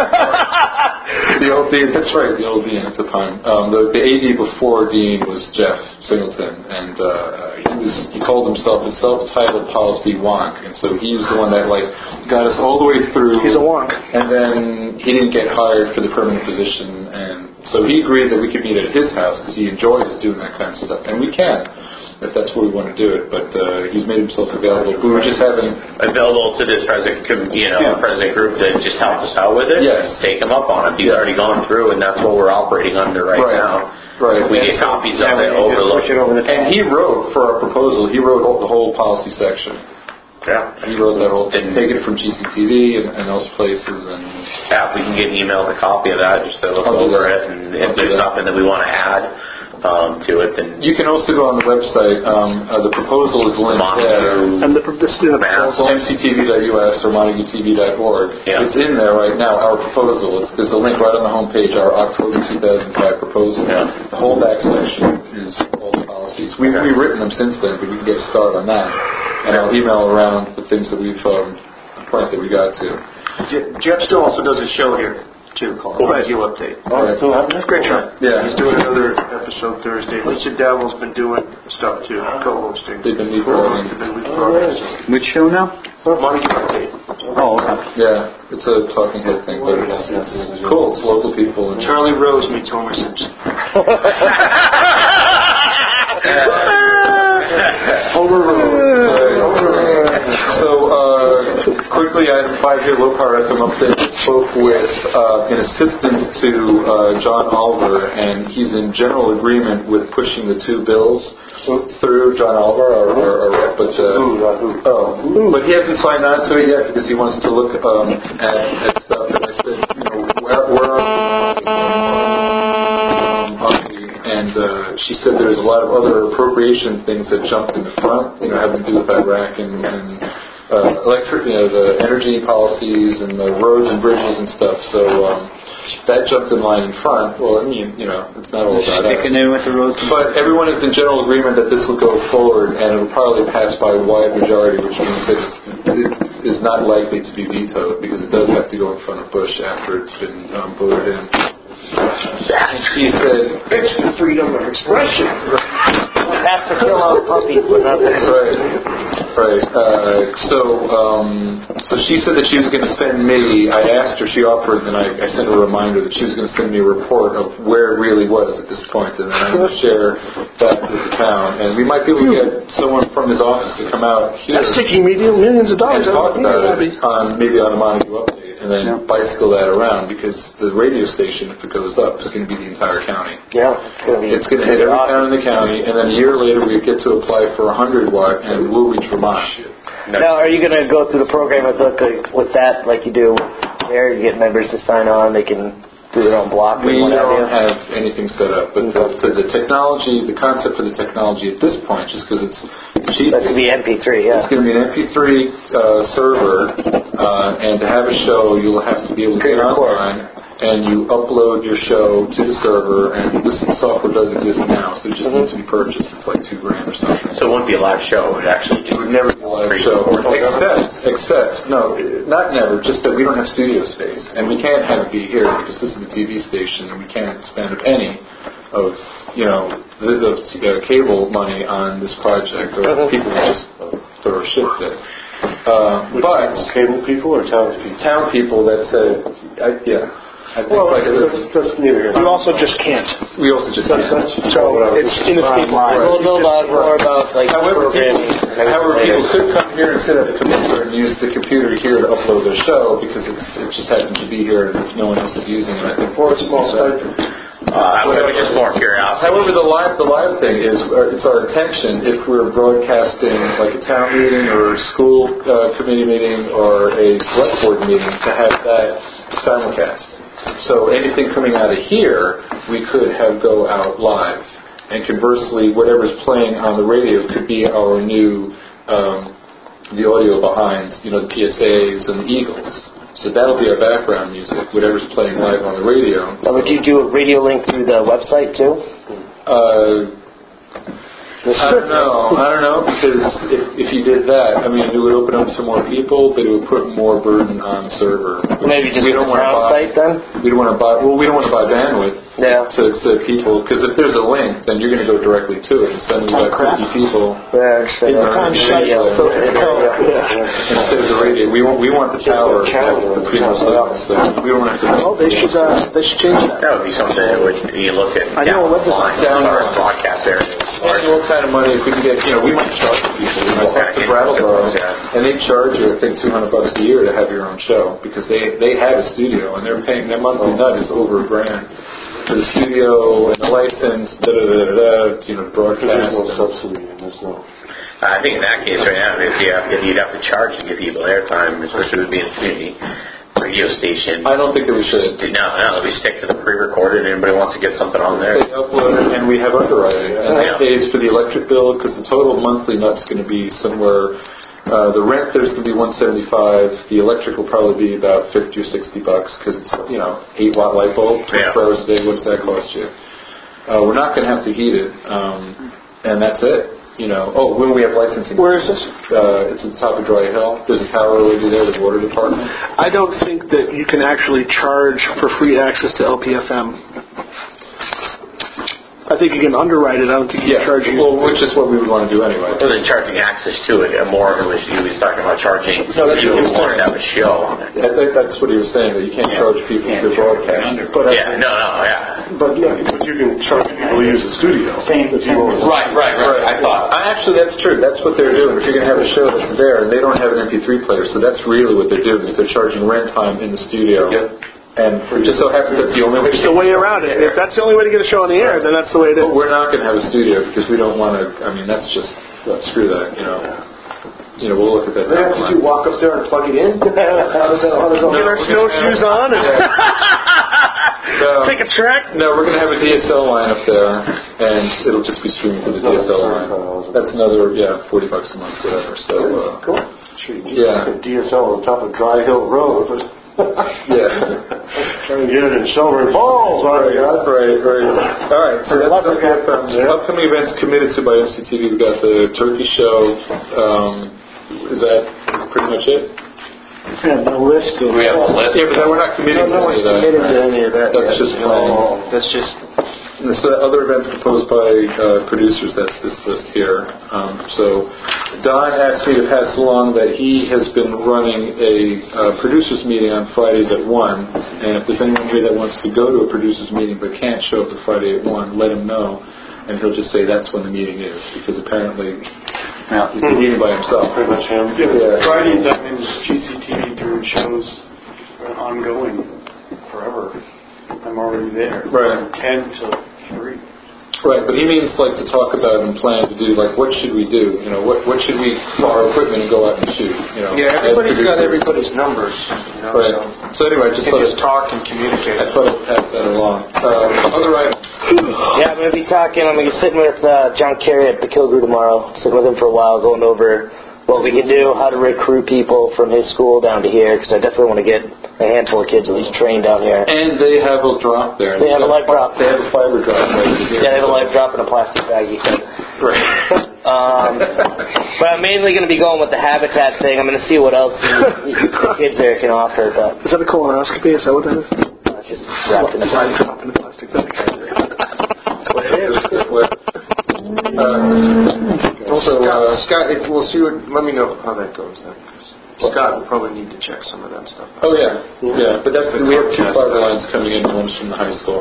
The old dean. That's right, the old dean at the time. Um, the, the A D before dean was Jeff Singleton, and uh, he was he called himself a self-titled policy wonk, and so he was the one that like got us all the way through. He's a wonk. And then he didn't get hired for the permanent position, and so he agreed that we could meet at his house because he enjoys doing that kind of stuff, and we can, if that's where we want to do it. But uh, he's made himself available. We were just having available to this present, com- you know, Yeah. present group to just help us out with it. Yes. Take him up on it. He's Yeah. already gone through, and that's what we're operating under right, Right. now. Right. If we And get so- copies Yeah, of we it, can just overlook push it over the top. and he wrote for our proposal. He wrote all, the whole policy section. Yeah. He wrote that whole thing, And- take it from G C T V and, and those places, and Yeah, if we can get an email with a copy of that, just to look I'll do over that. it, and I'll if do there's that. nothing that we want to add um, to it, then you can also go on the website. Um, uh, the proposal is linked there. And the, the student proposal. M C T V dot U S or Montague T V dot org. Yeah. It's in there right now, our proposal. It's, there's a link right on the homepage, our October two thousand five proposal. Yeah. The whole back section is all the policies. We've Okay. rewritten them since then, but you can get a start on that. And I'll email around the things that we've, um, the point that we got to. Je- Jeff still also does a show here, too, called Right. Radio Update. Oh, it's still happening? Great show. Yeah. He's doing another episode Thursday. Lisa Davill's been doing stuff, too, co-hosting. They've been They've leapfrogging. been leapfrogging. Which show now? Montague Update. Oh, okay. Yeah, it's a talking head thing, but it's, it's cool. It's local people. And Charlie Rose meets Homer Simpson. Homer Road. So, uh, quickly, item five here, low power F M update. Spoke with uh, an assistant to uh, John Oliver, and he's in general agreement with pushing the two bills through. John Oliver, our, our, our rep, but uh, oh, but he hasn't signed on to it yet because he wants to look um, at, at stuff. And I said, you know, where, where are um, on the and uh, she said there's a lot of other appropriation things that jumped in the front, you know, having to do with Iraq and, and uh, electric, you know, the energy policies and the roads and bridges and stuff. So um, that jumped in line in front. Well, I mean, you know, it's not all about us. Sticking in with the roads. But everyone is in general agreement that this will go forward, and it will probably pass by a wide majority, which means that it is not likely to be vetoed because it does have to go in front of Bush after it's been um, voted in. And she said, It's the freedom of expression. Pass enough to kill all the puppies, but not that. Right. Right. Uh, so, um, so she said that she was going to send me. I asked her. She offered, and I, I sent her a reminder that she was going to send me a report of where it really was at this point, and then I'm going to share that with the town. And we might be able to get someone from his office to come out here. That's taking millions of dollars. And talk about it on maybe on a Montague update, and then yeah. bicycle that around, because the radio station, if it goes up, is going to be the entire county. Yeah, it's going to be. It's going to hit every town in the county, and then a year later we get to apply for a hundred watt, and we'll reach Vermont. Now, are you going to go through the program with like, with that, like you do there? You get members to sign on; they can do their own block. We don't have anything set up, but the, to the technology, the concept for the technology at this point, just because it's cheap. That's going to be M P three, yeah. It's going to be an M P three uh, server, uh, and to have a show, you'll have to be able to get online. And you upload your show to the server, and this software does exist now, so it just mm-hmm. needs to be purchased. It's like two grand or something. So it wouldn't be a live show. It would actually it would never be a live show. Except, except, no, not never. Just that we don't have studio space, and we can't have it be here because this is a T V station, and we can't spend a penny of you know the, the uh, cable money on this project, or mm-hmm. people would just throw shit at it. Uh, but cable people or townspeople? Town people that said, I, yeah. I think well, like that's, that's neither. We also just can't. We also just can't. That's, so it's in the state line. We'll know about more about like however people, however people could come here and sit at the computer and use the computer here to upload their show because it's, it just happens to be here and no one else is using it. I think for a small stipend. Uh, I was just more curiosity. However, the live the live thing is it's our intention if we're broadcasting like a town meeting or a school uh, committee meeting or a select board meeting to have that simulcast. So anything coming out of here, we could have go out live. And conversely, whatever's playing on the radio could be our new, um, the audio behind, you know, the P S As and the Eagles. So that'll be our background music, whatever's playing live on the radio. Now, would you do a radio link through the website, too? Uh... I don't know. I don't know because if, if you did that, I mean, it would open up to more people, but it would put more burden on the server. Maybe just we don't want to buy site then. We don't want to buy. Well, we don't want to buy bandwidth yeah. to, to people because if there's a link, then you're going to go directly to it and suddenly you got fifty people. Yeah, in the radio. So, yeah. Instead of the radio, we want we want the tower to have the premium signal, so we don't have to. Oh, they should uh, they should change that. That would be something that would you look at. I know what this down our broadcast area. What kind of money if we can get? You know, we might charge people. We might talk to Brattleboro, and they charge you, I think, two hundred bucks a year to have your own show because they they have a studio and they're paying their monthly nut is over a grand for the studio and the license, da da da da, you know, broadcast. There's no subsidy and there's no. I think in that case right now, is yeah, you'd have to charge to give people airtime, especially with being a community radio station. I don't think that we should. No, no, we stick to the pre-recorded. And anybody wants to get something on there. They upload it, and we have underwriting, and that yeah. pays for the electric bill because the total monthly nut's going to be somewhere. Uh, the rent there's going to be one seventy-five. The electric will probably be about fifty or sixty bucks because it's you know eight watt light bulb, twenty-four yeah. hours a day. What does that cost you? Uh, we're not going to have to heat it, um, and that's it. You know, oh, when we have licensing. Where is this? Uh, it's at the top of Dry Hill. There's a tower over there, the water department. I don't think that you can actually charge for free access to L P F M. I think you can underwrite it. I don't think you yeah. can charge you. Well, which is what we would want to do anyway. Well, then charging access to it, and more of it was he was talking about charging no, that's people who wanted to have a show on it. I think that's what he was saying, that you can't yeah. charge people to broadcast. But yeah, no, no, yeah. But yeah, but you can charge people to use the studio. Same, same. Right, right, right, right. I thought. I, actually, that's true. That's what they're doing. If you're going to have a show that's there, and they don't have an M P three player, so that's really what they're doing, is they're charging rent time in the studio. Yep. And it just so happens that's the only way. It's the way around it. If that's the only way to get a show on the air, then that's the way it is. But we're not going to have a studio because we don't want to. I mean, that's just well, screw that. You know. You know, we'll look at that. They have to do walk up there and plug it in. How does that? How does that? Get our snowshoes on and no, take a trek. No, we're going to have a D S L line up there, and it'll just be streaming through the D S L line. That's another yeah, forty bucks a month, whatever. So uh, cool. Yeah, D S L on top of Dry Hill Road. yeah. Trying to get it in Silver Falls. Right, right, right. All right, so that's what we have from the upcoming events committed to by M C T V. We've got the turkey show. Um, is that pretty much it? We have no list. We have a list. Yeah, but we're not committing no, no to any one's of that. committed to any of that. That's just plans. That's just And so other events proposed by uh, producers, that's this list here. Um, so Don asked me to pass along that he has been running a uh, producers meeting on Fridays at one, and if there's anyone here that wants to go to a producers meeting but can't show up to Friday at one, let him know, and he'll just say that's when the meeting is, because apparently Yeah. he's been meeting by himself. Pretty much him. Yeah, Yeah. Fridays, that means G C T V doing shows are ongoing forever. I'm already there. Right. From ten to three. Right, but he means like to talk about and plan to do, like, what should we do? You know, what what should we borrow equipment and go out and shoot? You know, Yeah, as everybody's got producers. everybody's numbers. You know, Right. so So anyway, just you let can us just talk and communicate. I thought I'd pass that along. Um, other items. Yeah, I'm going to be talking, I'm going to be sitting with uh, John Kerry at the Kilgrew tomorrow, sitting with him for a while, going over what we can do, how to recruit people from his school down to here, because I definitely want to get a handful of kids at least trained down here. And they have a drop there. They have a live drop. They have a fiber drop right here. Yeah, they have a live drop in a plastic bag, you said. Right. Um, but I'm mainly going to be going with the habitat thing. I'm going to see what else the kids there can offer. But Is that a colonoscopy? Is that what that is? uh, it's just wrapped in a Live plastic. drop in a plastic bag. That's what it is. Uh, Well, so, Scott, uh, Scott, if we'll see what. Let me know how that goes then. 'cause Scott will probably need to check some of that stuff. oh yeah, yeah. But that's we have two fiber lines coming in. One's from the high school.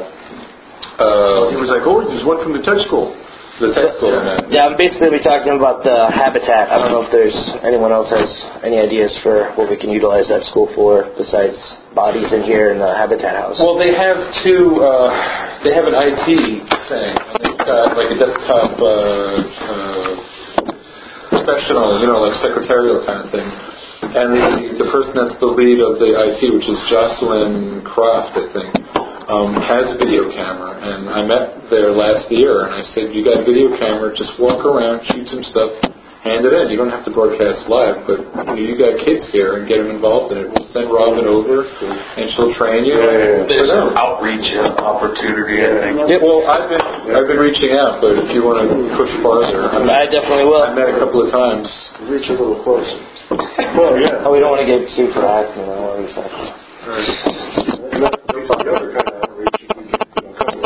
Uh, He was like, "Oh, there's one from the tech school." the tech school, man. Yeah, I'm basically be talking to him about the habitat. I don't know if there's anyone else has any ideas for what we can utilize that school for besides bodies in here in the habitat house. Well, they have two. Uh, they have an I T thing. And they've got like a desktop uh, uh, professional, you know, like secretarial kind of thing. And the, the person that's the lead of the I T, which is Jocelyn Croft, I think, um, has a video camera. And I met there last year, and I said, "You got a video camera? Just walk around, shoot some stuff, hand it in. You don't have to broadcast live, but you know, you got kids here, and get them involved in it. We'll send Robin over, and she'll train you." Yeah, yeah, yeah. There's an Outreach uh, opportunity, I think. yeah, well, I've been I've been reaching out, but if you want to push farther, I, mean, I definitely will. I met a couple of times. Reach a little closer. Well, yeah. Oh, we don't want to get sued for harassment. I don't know what you're saying. And that's the other kind of outreach. You can get, you know, a couple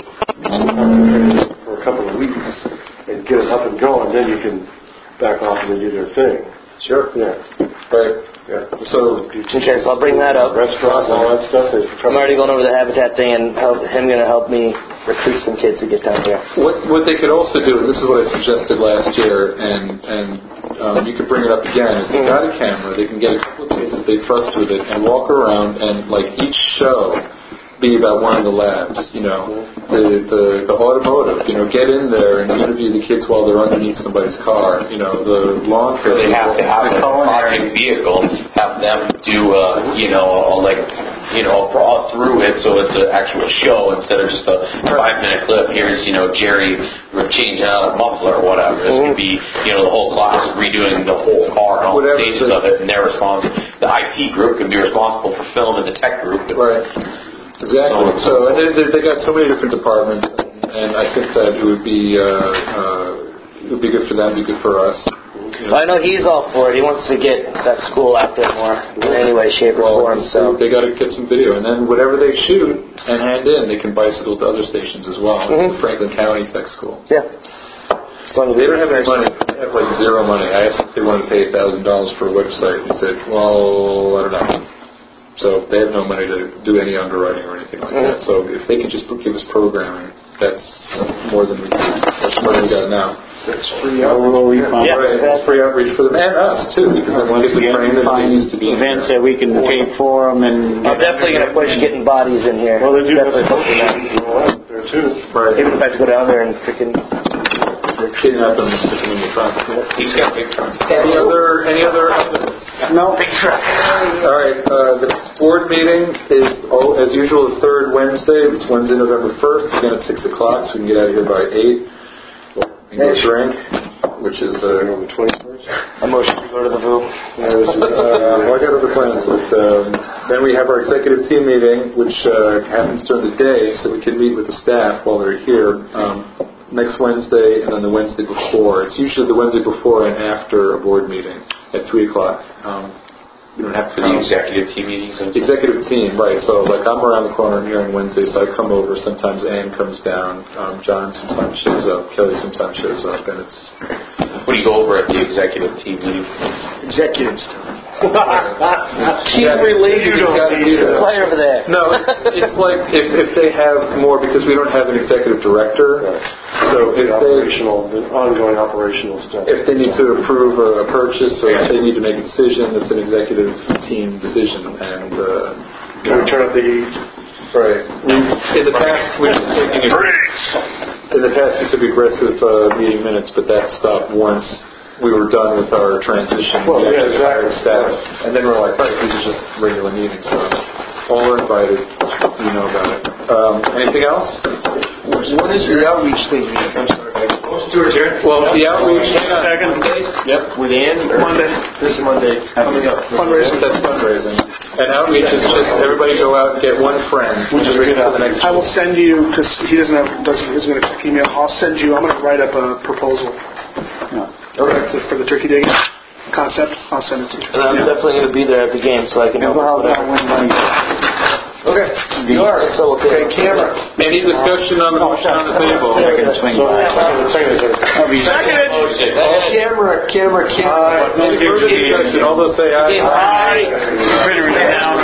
of, for a couple of weeks and get it up and going, then you can back off and they do their thing. Sure. Yeah. Right. Yeah. So, Okay, so I'll bring that up. Restaurants and all that stuff is. I'm already going over the habitat thing, and help, him going to help me recruit some kids to get down here. what what they could also do, and this is what I suggested last year, and and um, you could bring it up again, is they got a camera, they can get a couple of kids that they trust with it, and walk around and like each show be about one of the labs, you know, the, the the automotive, you know, get in there and interview the kids while they're underneath somebody's car, you know, the lawn care. They have to have a object vehicle, have them do, uh, you know, a, like, you know, draw through it so it's an actual show instead of just a five-minute clip. Here's, you know, Jerry changing out a muffler or whatever. It could be, you know, the whole class redoing the whole car and all the Whatever stages of it, and they're responsible. The I T group can be responsible for film, and the tech group. Right. Exactly. So and they, they, they got so many different departments, and I think that it would be uh, uh, it would be good for them, be good for us. You know. Well, I know he's all for it. He wants to get that school out there more in any way, shape, or form. So they got to get some video, and then whatever they shoot and hand in, they can bicycle to other stations as well. Mm-hmm. It's the Franklin County Tech School. yeah. So They don't have any money. They have like zero money. I asked if they wanted to pay a thousand dollars for a website. He said, "Well, I don't know." So they have no money to do any underwriting or anything like that. So if they could just give us programming, that's more than we that's more than we got now. That's free How outreach. will we find Yeah. Right, that's free outreach for them and us too, because then we once get to again, train them. They find used to be in events there. that we can pay for them and. I'm definitely going to push getting bodies in here. Well, they do have definitely pushing that. stations and all that there too. Right. Even if I have to go down there and freaking. Kidnap them and stick them in the trunk. He's got a big trunk. Any other any other updates? No. Big truck. All right, uh, the board meeting is, oh, as usual, the third Wednesday. It's Wednesday, November first, again at six o'clock, so we can get out of here by eight. And go drink, which is uh, On the twenty-first. A motion to go to the V U. uh, well, I got other plans, but um, then we have our executive team meeting, which uh, happens during the day, so we can meet with the staff while they're here. Um, next Wednesday and then the Wednesday before. It's usually the Wednesday before and after a board meeting at three o'clock. Um, you don't have to For the executive team meetings? And executive team, right. So, like, I'm around the corner here on Wednesday, so I come over. Sometimes Ann comes down. Um, John sometimes shows up. Kelly sometimes shows up. And it's... What do you go over at the executive team meeting? Executives. Team related. Play over there. No, it's, it's like if, if they have more, because we don't have an executive director. Right. So if The they, operational, the ongoing operational stuff. if they need to approve a, a purchase or if they need to make a decision, it's an executive team decision. And uh, Can we turn up the heat? right, we in the past we were taking in the past we took aggressive uh, meeting minutes, but that stopped once we were done with our transition. Well, we yeah, actually hired exactly. staff, and then we're like, right, these are just regular meetings. So all are invited. You know about it. Um, anything else? When is the outreach thing? I'm sorry. Well, the outreach. Second. Yep. With Ann? Monday. This is Monday. Coming up. Fundraising. That's fundraising. And outreach is just everybody go out and get one friend. We'll just bring get it to out. the next. I will send you, because he doesn't have, doesn't, he isn't going to check email. I'll send you, I'm going to write up a proposal. Okay. For the turkey digging concept. I'll send it to you. And I'm definitely going to be there at the game, so I can help. Okay. You are. So we'll Okay, camera. Any discussion on the motion on the table? Second, Camera, camera, camera. Any further discussion? All those say aye. Aye.